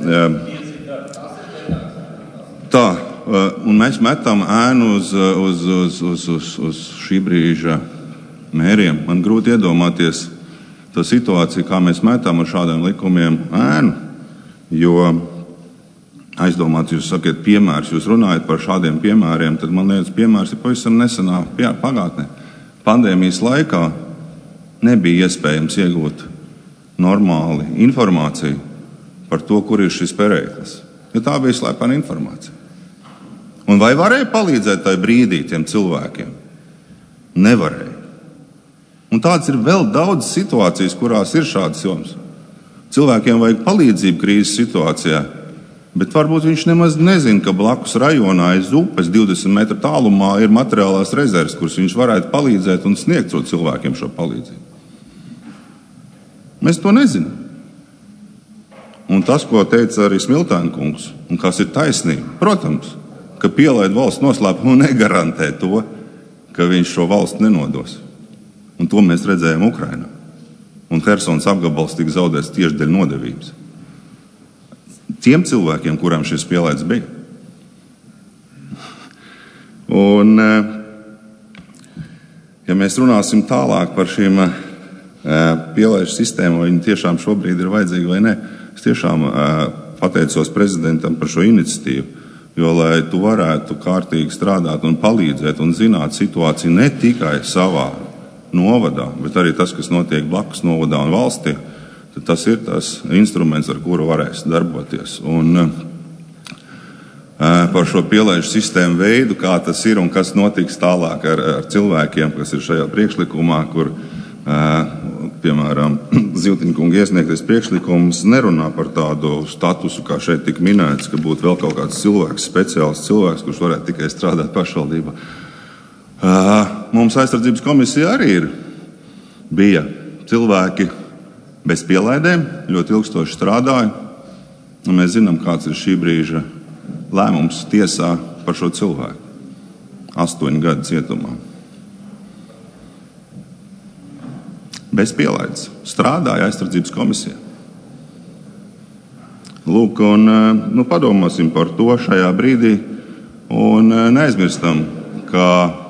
Tā, un mēs metam ēnu uz, uz, uz, uz, uz, uz šī brīža mēriem. Man grūti iedomāties to situāciju, kā mēs metam ar šādiem likumiem ēnu, jo aizdomāts, jūs sakiet piemērs, jūs runājat par šādiem piemēriem, tad man liekas, piemērs ir pavisam nesenā pagātnē. Pandēmijas laikā nebija iespējams iegūt normāli informāciju par to, kur ir šis perēklis. Jo tā bija slepena informācija. Un vai varēja palīdzēt tajā brīdī tiem cilvēkiem? Nevarēja. Un tāds ir vēl daudz situācijas, kurās ir šādas jomas. Cilvēkiem vajag palīdzību krīzes situācijā, bet varbūt viņš nemaz nezina, ka blakus rajonā aiz upes divdesmit metru tālumā ir materiālās rezerves, kuras viņš varētu palīdzēt un sniegt šo cilvēkiem šo palīdzību. Mēs to nezinām. Un tas, ko teica arī Smiltēna kungs, un kas ir taisnība, protams, ka pielaid valsts noslēpumu negarantē to, ka viņš šo valsti nenodos. Un to mēs redzējām Ukrainā. Un Hersonas apgabals tika zaudēts tieši dēļ nodevības. Tiem cilvēkiem, kurām šis pielaids bija. Un, ja mēs runāsim tālāk par šīm pielaidu sistēmu, vai viņi tiešām šobrīd ir vajadzīgi vai ne, es tiešām pateicos prezidentam par šo iniciatīvu, jo, lai tu varētu kārtīgi strādāt un palīdzēt un zināt situāciju ne tikai savā novadā, bet arī tas, kas notiek blakus novadā un valstī, tad tas ir tas instruments, ar kuru varēs darboties. Un uh, par šo pielaidu sistēmu veidu, kā tas ir un kas notiks tālāk ar, ar cilvēkiem, kas ir šajā priekšlikumā, kur, uh, piemēram, Ziltiņa kunga iesniegtais priekšlikums nerunā par tādu statusu, kā šeit tika minēts, ka būtu vēl kaut kāds cilvēks, speciāls cilvēks, kurš varētu tikai strādāt pašvaldībā. Uh, mums aizsardzības komisija arī ir, bija cilvēki bez pielaidēm, ļoti ilgstoši strādāja, un mēs zinām, kāds ir šī brīža lēmums tiesā par šo cilvēku. Astoņi gadi cietumā. Bez pielaides. Strādāja aizsardzības komisija. Lūk, un nu, padomāsim par to šajā brīdī, un neaizmirstam, ka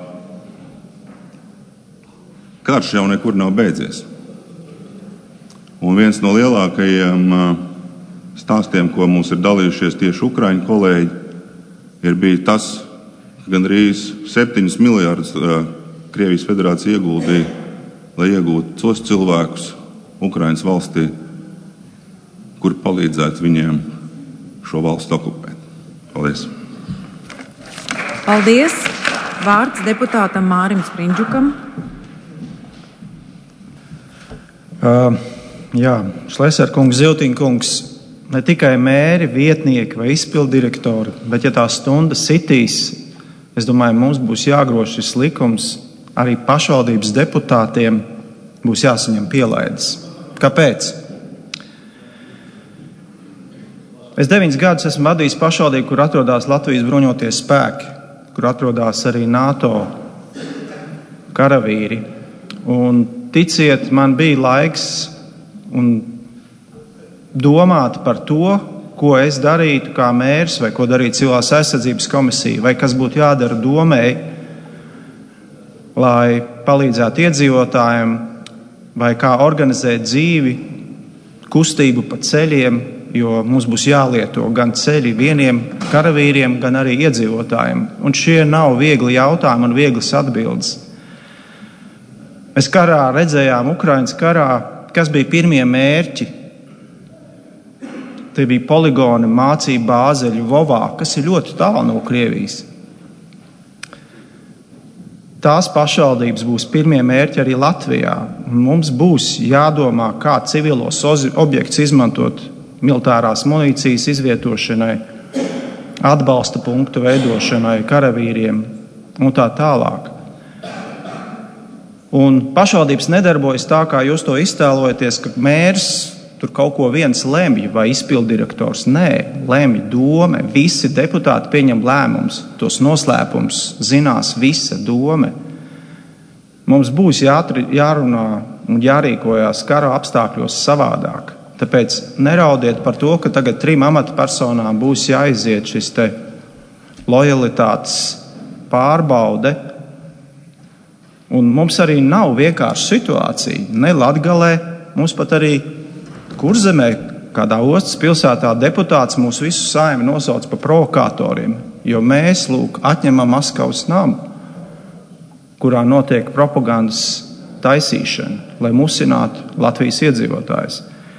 karš jau nekur nav beidzies. Un viens no lielākajiem stāstiem, ko mums ir dalījušies tieši ukraiņu kolēģi, ir bija tas, ka gandrīz septiņus miljardus Krievijas federācija ieguldīja, lai iegūtu tos cilvēkus Ukrainas valstī, kur palīdzētu viņiem šo valstu okupēt. Paldies! Paldies! Vārds deputātam Mārim Sprindžukam. Uh, jā, Šleser kungs, Ziltiņa kungs, ne tikai mēri, vietnieki vai izpildirektori, bet ja tā stunda sitīs, es domāju, mums būs jāgrož šis likums, arī pašvaldības deputātiem būs jāsaņem pielaides. Kāpēc? Es deviņus gadus esmu vadījis pašvaldību, kur atrodas Latvijas bruņotie spēki, kur atrodas arī NATO karavīri. Un ticiet, man bija laiks un domāt par to, ko es darītu kā mērs, vai ko darītu civilās aizsardzības komisija, vai kas būtu jādara domēji, lai palīdzētu iedzīvotājiem, vai kā organizēt dzīvi, kustību pa ceļiem, jo mums būs jālieto gan ceļi vieniem karavīriem, gan arī iedzīvotājiem. Un šie nav viegli jautājumi un vieglas atbildes. Mēs karā redzējām, Ukrainas karā, kas bija pirmie mērķi. Tie bija poligoni, mācību bāze Ļuvovā, kas ir ļoti tālu no Krievijas. Tās pašvaldības būs pirmie mērķi arī Latvijā. Mums būs jādomā, kā civilos objektus izmantot militārās munīcijas izvietošanai, atbalsta punktu veidošanai, karavīriem un tā tālāk. Un pašvaldības nedarbojas tā, kā jūs to iztēlojaties, ka mērs tur kaut ko viens lemj vai izpildirektors. Nē, lemj dome, visi deputāti pieņem lēmumus, tos noslēpums zinās visa dome. Mums būs jātri, jārunā un jārīkojās kara apstākļos savādāk. Tāpēc neraudiet par to, ka tagad trim amatpersonām būs jāiziet šis te lojalitātes pārbaude. Un mums arī nav vienkārši situācija. Ne Latgalē, mums pat arī Kurzemē, kādā ostas pilsētā deputāts mūs visus saimi nosauc par provokatoriem, jo mēs, lūk, atņemam Maskavas namu, kurā notiek propagandas taisīšana, lai musinātu Latvijas iedzīvotājus.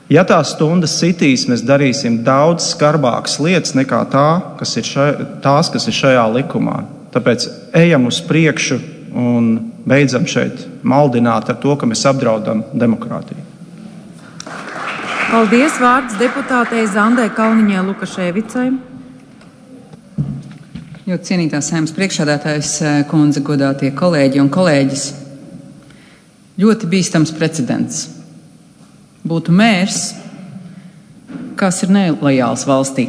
Ja tās stundas sitīs, mēs darīsim daudz skarbākas lietas nekā tā, kas ir šai, tās, kas ir šajā likumā. Tāpēc ejam uz priekšu un beidzam šeit maldināt ar to, ka mēs apdraudam demokrātiju. Paldies, vārds deputātei Zandai Kalniņai Lukaševicai. Ļoti cienītā Saeimas priekšsēdētājas kundze, godātie kolēģi un kolēģis. Ļoti bīstams precedents. Būtu mērs, kas ir nelojāls valstī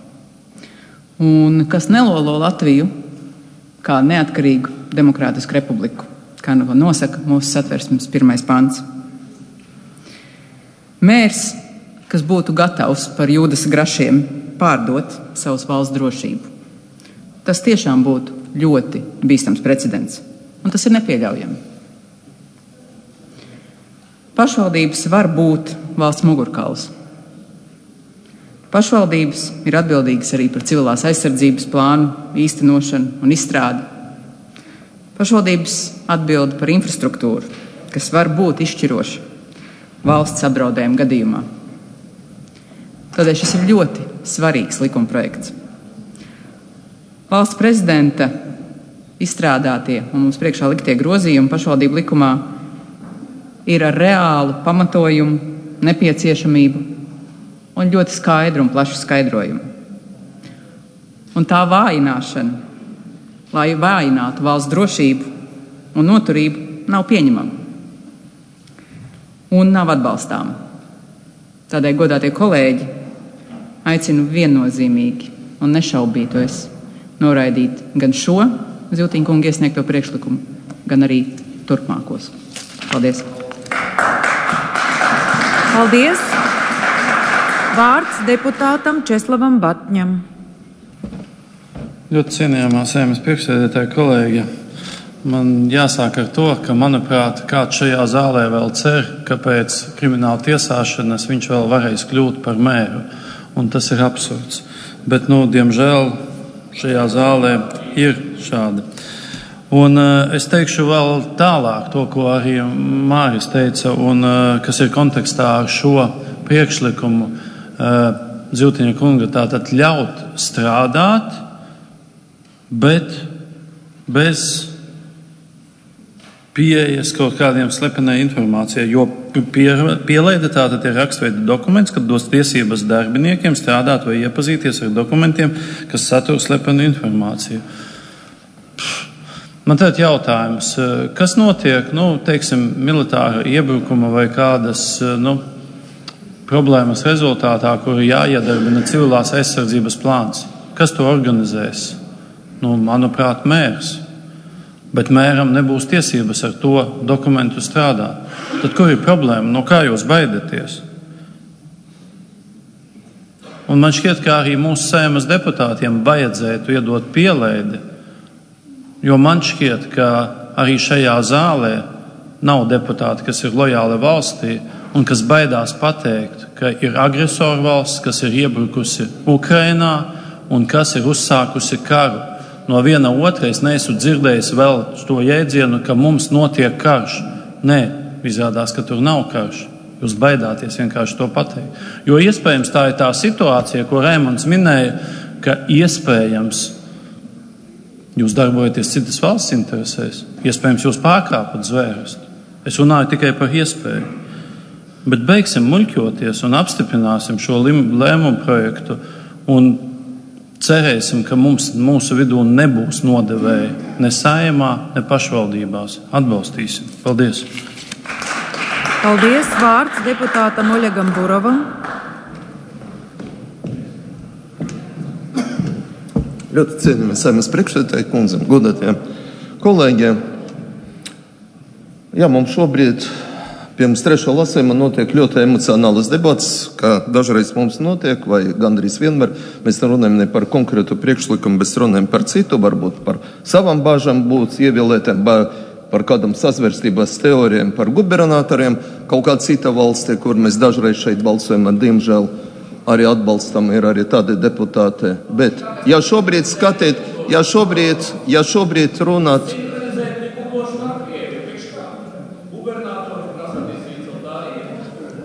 un kas nelolo Latviju kā neatkarīgu demokrātisku republiku, kā nosaka mūsu Satversmes pirmais pants. Mērs, kas būtu gatavs par Jūdas grašiem pārdot savas valsts drošību. Tas tiešām būtu ļoti bīstams precedents, un tas ir nepieļaujami. Pašvaldības var būt valsts mugurkauls. Pašvaldības ir atbildīgas arī par civilās aizsardzības plānu īstenošanu un izstrādi. Pašvaldības atbild par infrastruktūru, kas var būt izšķiroša valsts apdraudējuma gadījumā. Tādēļ šis ir ļoti svarīgs likumprojekts. Valsts prezidenta izstrādātie un mums priekšā liktie grozījumi pašvaldību likumā ir ar reālu pamatojumu, nepieciešamību un ļoti skaidru un plašu skaidrojumu. Un tā vājināšana, lai vājinātu valsts drošību un noturību, nav pieņemama un nav atbalstāma. Tādēļ, godātie kolēģi, aicinu viennozīmīgi un nešaubītos noraidīt gan šo Ziltiņa kunga iesniegto priekšlikumu, gan arī turpmākos. Paldies! Paldies! Vārds deputātam Česlavam Batņam. Ļoti cienījamā Saeimas priekšsēdētāja kolēģi, man jāsāk ar to, ka, manuprāt, kāds šajā zālē vēl cer, ka pēc krimināla tiesāšanas viņš vēl varēs kļūt par mēru, un tas ir absurds. Bet, nu, diemžēl šajā zālē ir šādi. Un uh, es teikšu vēl tālāk to, ko arī Māris teica, un uh, kas ir kontekstā ar šo priekšlikumu uh, Ziltiņa kunga, tātad ļaut strādāt, bet bez pieejas kaut kādiem slepenai informācijai, jo pie, pielaide tātad ir rakstveida dokuments, kad dos tiesības darbiniekiem strādāt vai iepazīties ar dokumentiem, kas satur slepenu informāciju. Man tad jautājums, kas notiek, nu, teiksim, militāra iebrukuma vai kādas, nu, problēmas rezultātā, kur jāiedarbina civilās aizsardzības plāns? Kas to organizēs? Nu, manuprāt, mērs. Bet mēram nebūs tiesības ar to dokumentu strādāt. Tad kur ir problēma? No kā jūs baidaties? Un man šķiet, ka arī mūsu Saeimas deputātiem vajadzētu iedot pielaidi, jo man šķiet, ka arī šajā zālē nav deputāti, kas ir lojāli valstī un kas baidās pateikt, ka ir agresoru valsts, kas ir iebrukusi Ukrainā un kas ir uzsākusi karu. No viena otra es neesmu dzirdējis vēl to jēdzienu, ka mums notiek karš. Nē, izrādās, ka tur nav karš. Jūs baidāties vienkārši to pateikt. Jo iespējams tā ir tā situācija, ko Raimonds minēja, ka iespējams jūs darbojaties citas valsts interesēs. Iespējams, jūs pārkāpat zvērstu. Es runāju tikai par iespēju. Bet beigsim muļķoties un apstiprināsim šo lēmumu projektu un cerēsim, ka mums, mūsu vidū nebūs nodevēji ne Saeimā, ne pašvaldībās. Atbalstīsim. Paldies! Paldies! Vārds deputātam Oļegam Burovam. Ļoti cienījamie Saeimas priekšsēdētāji kundze, godātie kolēģi. Jā, mums šobrīd pirms trešā lasījuma notiek ļoti emocionālas debats, kā dažreiz mums notiek, vai gandrīz vienmēr. Mēs runājam ne par konkrētu priekšlikumu, bet runājam par citu, varbūt par savām bāžām būt ievēlētiem, par kādam sazvērstības teorijām, par gubernatoriem, kaut kā cita valstī, kur mēs dažreiz šeit balsojam, diemžēl arī atbalstam, ir arī tādi deputāti. Bet, ja šobrīd skatīt, ja šobrīd, ja šobrīd runāt,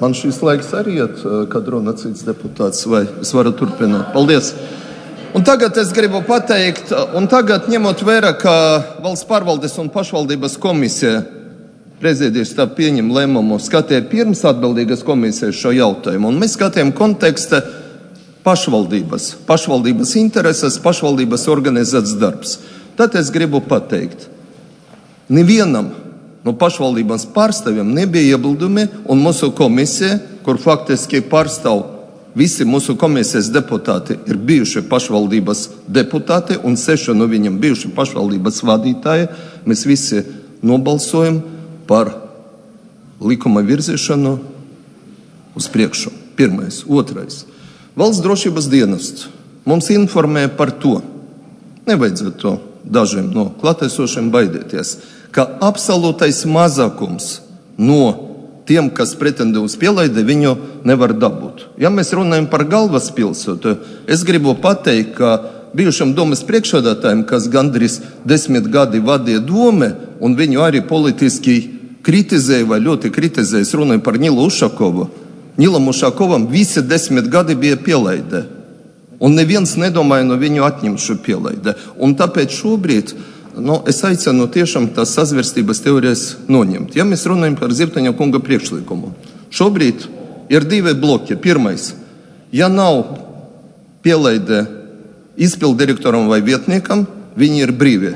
Man šis laiks arī iet, kad runa cits deputāts, vai es varu turpināt? Paldies! Un tagad es gribu pateikt, un tagad ņemot vērā, ka Valsts pārvaldes un pašvaldības komisija prezidijas tā pieņem lēmumu, skatīja pirms atbildīgas komisijas šo jautājumu, un mēs skatījām konteksta pašvaldības, pašvaldības intereses, pašvaldības organizēts darbs. Tad es gribu pateikt, nevienam no pašvaldības pārstāvjiem nebija iebildumi, un mūsu komisija, kur faktiski pārstāv visi mūsu komisijas deputāti, ir bijuši pašvaldības deputāti, un seši no viņiem bijuši pašvaldības vadītāji, mēs visi nobalsojam par likuma virzīšanu uz priekšu. Pirmais. Otrais. Valsts drošības dienests mums informēja par to, nevajadzētu to dažiem no klātesošiem baidīties, ka absolūtais mazākums no tiem, kas pretendē uz pielaidi, viņu nevar dabūt. Ja mēs runājam par galvaspilsētu, es gribu pateikt, ka bijušam domas priekšsēdētājiem, kas gandrīz desmit gadi vadīja dome, un viņu arī politiski kritizēja vai ļoti kritizēja, es runāju par Nilu Ušakovu. Nilam Ušakovam visi desmit gadi bija pielaide, un neviens nedomāja no viņu atņemt šo pielaide. Un tāpēc šobrīd nu, es aicinu tiešām tās sazvērstības teorijas noņemt. Ja mēs runājam par Zirtaņa kunga priekšlikumu, šobrīd ir divi bloki. Pirmais, ja nav pielaide izpildirektoram vai vietniekam, viņi ir brīvi.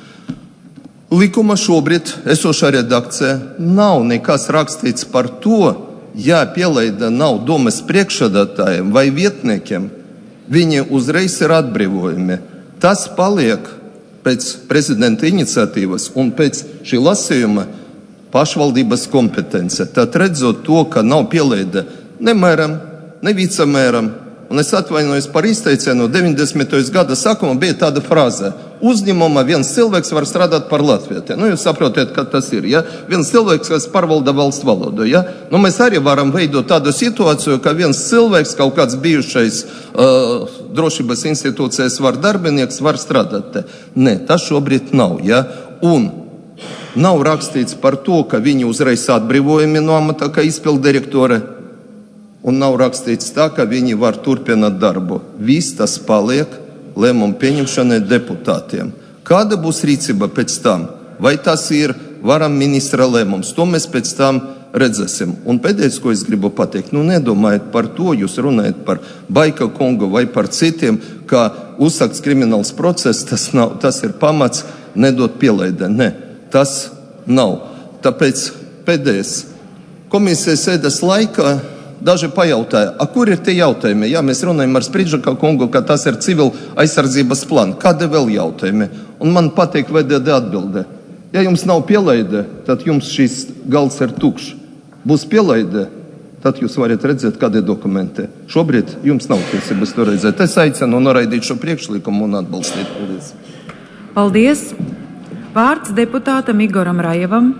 Likuma šobrīd esošā redakcija nav nekas rakstīts par to, ja pielaida nav domas priekšsēdētājiem vai vietniekiem, viņi uzreiz ir atbrīvojumi. Tas paliek pēc prezidenta iniciatīvas un pēc šī lasījuma pašvaldības kompetence. Tad redzot to, ka nav pielaida ne mēram, ne vicemēram, un es atvainojos par izteicienu, deviņdesmitajos gada sākumā bija tāda frāze: uzņēmumā viens cilvēks var strādāt par latvieti. Nu, jūs saprotiet, ka tas ir, ja? Viens cilvēks, kas pārvalda valsts valodu, ja? Nu, mēs arī varam veidot tādu situāciju, ka viens cilvēks, kaut kāds bijušais uh, drošības institūcijas var darbinieks, var strādāt te. Nē, tas šobrīd nav, ja? Un nav rakstīts par to, ka viņi uzreiz atbrīvojumi no amata kā izpildirektori, un nav rakstīts tā, ka viņi var turpināt darbu. Viss tas paliek lēmumu pieņemšanai deputātiem. Kāda būs rīcība pēc tam? Vai tas ir varam ministra lēmums? To mēs pēc tam redzēsim. Un pēdējais, ko es gribu pateikt, nu nedomājiet par to, jūs runājat par Baika kungu vai par citiem, ka uzsākts krimināls process, tas, nav, tas ir pamats nedot pielaide. Nē, tas nav. Tāpēc pēdējais komisijas sēdes laikā daži pajautāja, a kur ir tie jautājumi? Jā, mēs runājam ar Spridžaka kungu, ka tas ir civil aizsardzības plāns. Kādi vēl jautājumi? Un man patīk V D D atbilde. Ja jums nav pielaide, tad jums šis galds ir tukšs. Būs pielaide, tad jūs varat redzēt, kādi dokumenti. Šobrīd jums nav tiesības to redzēt. Es aicinu noraidīt šo priekšlikumu un atbalstīt. Paldies. Paldies. Vārds deputātam Igoram Rajevam.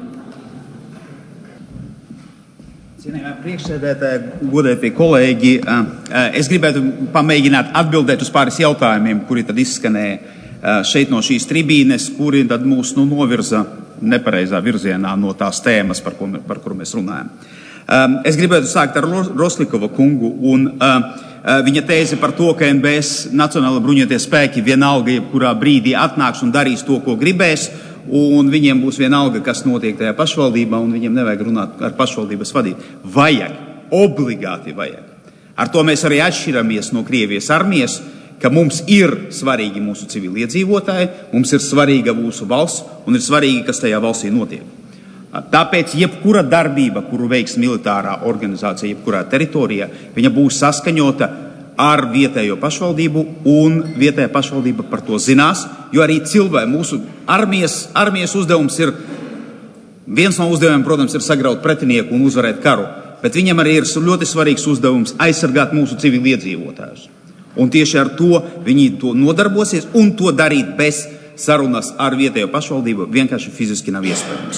Cienījamā priekšsēdētāja, godētie kolēģi, es gribētu pamēģināt atbildēt uz pāris jautājumiem, kuri tad izskanēja šeit no šīs tribīnes, kuri tad mūs nu, novirza nepareizā virzienā no tās tēmas, par, ko, par kuru mēs runājam. Es gribētu sākt ar Roslikova kungu un viņa tēzi par to, ka N B S Nacionāla bruņotie spēki vienalga jebkurā brīdī atnāks un darīs to, ko gribēs, un viņiem būs vienalga, kas notiek tajā pašvaldībā, un viņiem nevajag runāt ar pašvaldības vadību. Vajag, obligāti vajag. Ar to mēs arī atšķiramies no Krievijas armijas, ka mums ir svarīgi mūsu civiliedzīvotāji, mums ir svarīga mūsu valsts, un ir svarīgi, kas tajā valstī notiek. Tāpēc jebkura darbība, kuru veiks militārā organizācija, jebkurā teritorijā, viņa būs saskaņota ar vietējo pašvaldību, un vietējā pašvaldība par to zinās, jo arī cilvēki, mūsu armijas, armijas uzdevums ir, viens no uzdevumiem, protams, ir sagraut pretinieku un uzvarēt karu, bet viņam arī ir ļoti svarīgs uzdevums aizsargāt mūsu civiliedzīvotājus. Un tieši ar to viņi to nodarbosies, un to darīt bez sarunas ar vietējo pašvaldību vienkārši fiziski nav iespējams.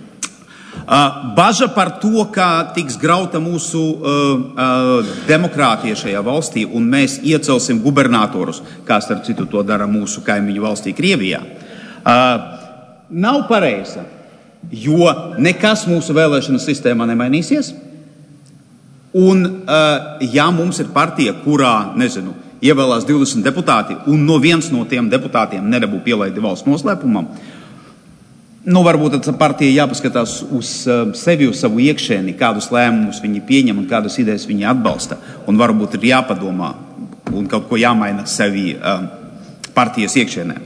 Baža par to, ka tiks grauta mūsu uh, uh, demokrātija šajā valstī un mēs iecelsim gubernatorus, kā starp citu to dara mūsu kaimiņu valstī Krievijā, uh, nav pareiza, jo nekas mūsu vēlēšanu sistēmā nemainīsies. Un, ja mums ir partija, kurā, nezinu, ievēlās divdesmit deputāti, un no viens no tiem deputātiem nedabū pielaidi valsts noslēpumam, nu, varbūt tad partija jāpaskatās uz sevi, uz savu iekšēni, kādus lēmumus viņi pieņem un kādas idejas viņi atbalsta. Un varbūt ir jāpadomā un kaut ko jāmaina sevi partijas iekšēnē.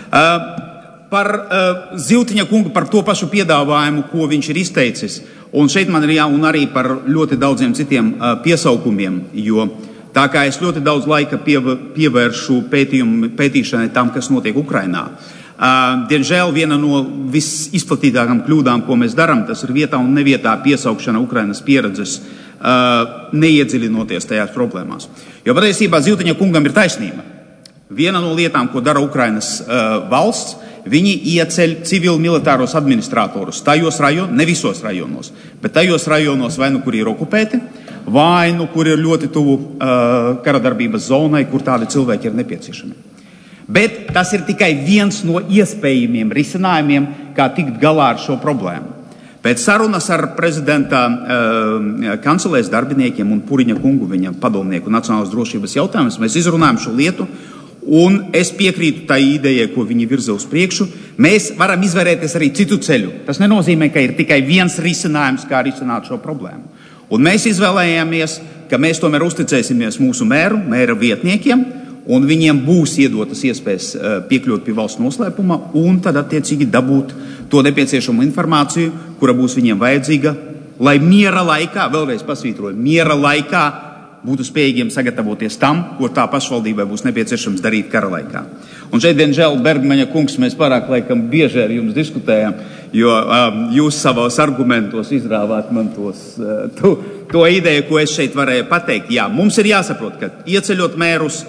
Par Ziltiņa kungu, par to pašu piedāvājumu, ko viņš ir izteicis. Un šeit man ir jā, un arī par ļoti daudziem citiem piesaukumiem, jo tā kā es ļoti daudz laika pievēršu pētījumu, pētīšanai tam, kas notiek Ukrainā. Uh, diemžēl viena no visizplatītākām kļūdām, ko mēs darām, tas ir vietā un nevietā piesaukšana Ukrainas pieredzes, uh, neiedziļinoties tajās problēmās. Jo patiesībā Ziltiņa kungam ir taisnība. Viena no lietām, ko dara Ukrainas uh, valsts, viņi ieceļ civil-militāros administratorus tajos rajonos, ne visos rajonos, bet tajos rajonos vai nu, kur ir okupēti, vai nu, kur ir ļoti tuvu uh, karadarbības zonai, kur tādi cilvēki ir nepieciešami. Bet tas ir tikai viens no iespējamiem risinājumiem, kā tikt galā ar šo problēmu. Pēc sarunas ar prezidenta uh, kancelēs darbiniekiem un Puriņa kungu, viņa padomnieku nacionālās drošības jautājumus, mēs izrunājam šo lietu, un es piekrītu tai idejai, ko viņi virza uz priekšu. Mēs varam izvērēties arī citu ceļu. Tas nenozīmē, ka ir tikai viens risinājums, kā risināt šo problēmu. Un mēs izvēlējāmies, ka mēs tomēr uzticēsimies mūsu mēru, mēra vietniekiem, un viņiem būs iedotas iespējas piekļūt pie valsts noslēpuma un tad attiecīgi dabūt to nepieciešamo informāciju, kura būs viņiem vajadzīga, lai miera laikā, vēlreiz pasvītroju, miera laikā būtu spējīgiem sagatavoties tam, ko tā pašvaldībai būs nepieciešams darīt kara laikā. Un šeit, diemžēl, Bergmaņa kungs, mēs pārāk laikam bieži ar jums diskutējam, jo um, jūs savos argumentos izrāvāt man tos, uh, to, to ideju, ko es šeit varēju pateikt. Jā, mums ir jāsaprot, ka ieceļot mērus,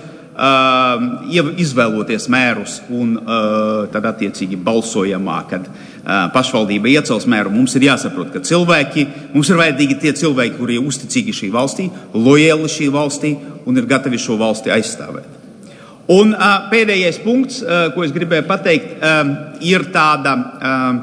Uh, izvēloties mērus un uh, tad attiecīgi balsojamā, kad uh, pašvaldība iecels mēru, mums ir jāsaprot, ka cilvēki, mums ir vajadzīgi tie cilvēki, kuri ir uzticīgi šī valstī, lojāli šī valstī un ir gatavi šo valsti aizstāvēt. Un uh, pēdējais punkts, uh, ko es gribēju pateikt, uh, ir tāda, uh,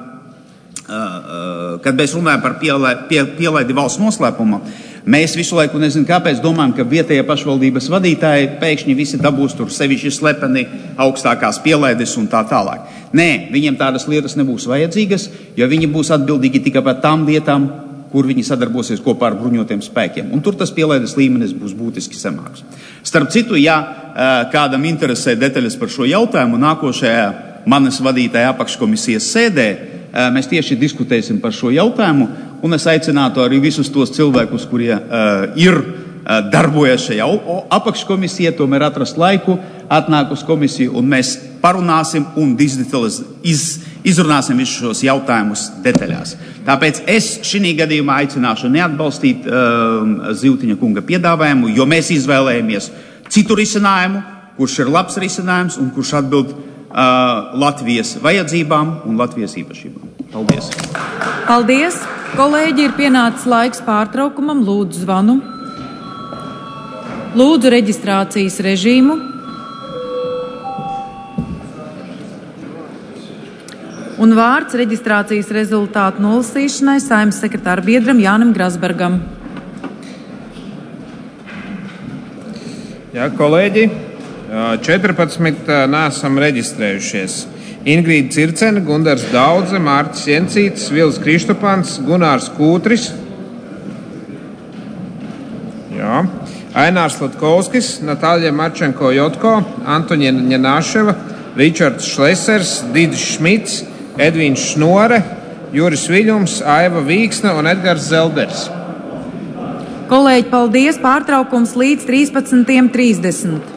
uh, kad mēs runājam par pielai, pie, pielaidi valsts noslēpuma, mēs visu laiku, nezinu kāpēc, domājam, ka vietējie pašvaldības vadītāji pēkšņi visi dabūs tur sevišķi slepeni augstākās pielaides un tā tālāk. Nē, viņiem tādas lietas nebūs vajadzīgas, jo viņi būs atbildīgi tikai par tām lietām, kur viņi sadarbosies kopā ar bruņotiem spēkiem. Un tur tas pielaides līmenis būs būtiski zemāks. Starp citu, ja kādam interesē detaļas par šo jautājumu, nākošajā manas vadītāja apakškomisijas sēdē mēs tieši diskutēsim par šo jautājumu, un es aicinātu arī visus tos cilvēkus, kurie uh, ir uh, darbojas šajā apakškomisijā, tomēr atrast laiku, atnāk uz komisiju, un mēs parunāsim un iz, izrunāsim visus šos jautājumus detaļās. Tāpēc es šī gadījumā aicināšu neatbalstīt uh, Ziltiņa kunga piedāvājumu, jo mēs izvēlējamies citu risinājumu, kurš ir labs risinājums un kurš atbild uh, Latvijas vajadzībām un Latvijas īpašībām. Paldies! Paldies! Kolēģi, ir pienācis laiks pārtraukumam. Lūdzu zvanu. Lūdzu reģistrācijas režīmu. Un vārds reģistrācijas rezultātu nolasīšanai Saeimas sekretāra biedram Jānim Grasbergam. Jā, kolēģi, četrpadsmit neesam reģistrējušies. Ingrīda Circene, Gundars Daudze, Mārtis Jencītis, Vils Krištopans, Gunārs Kūtris, jā. Ainārs Latkovskis, Natāļa Marčenko-Jotko, Antoņa Ņanaševa, Ričards Šlesers, Didis Šmits, Edvīns Šnore, Juris Viļums, Aiva Vīksne un Edgars Zelders. Kolēģi, paldies! Pārtraukums līdz trīspadsmitiem trīsdesmit.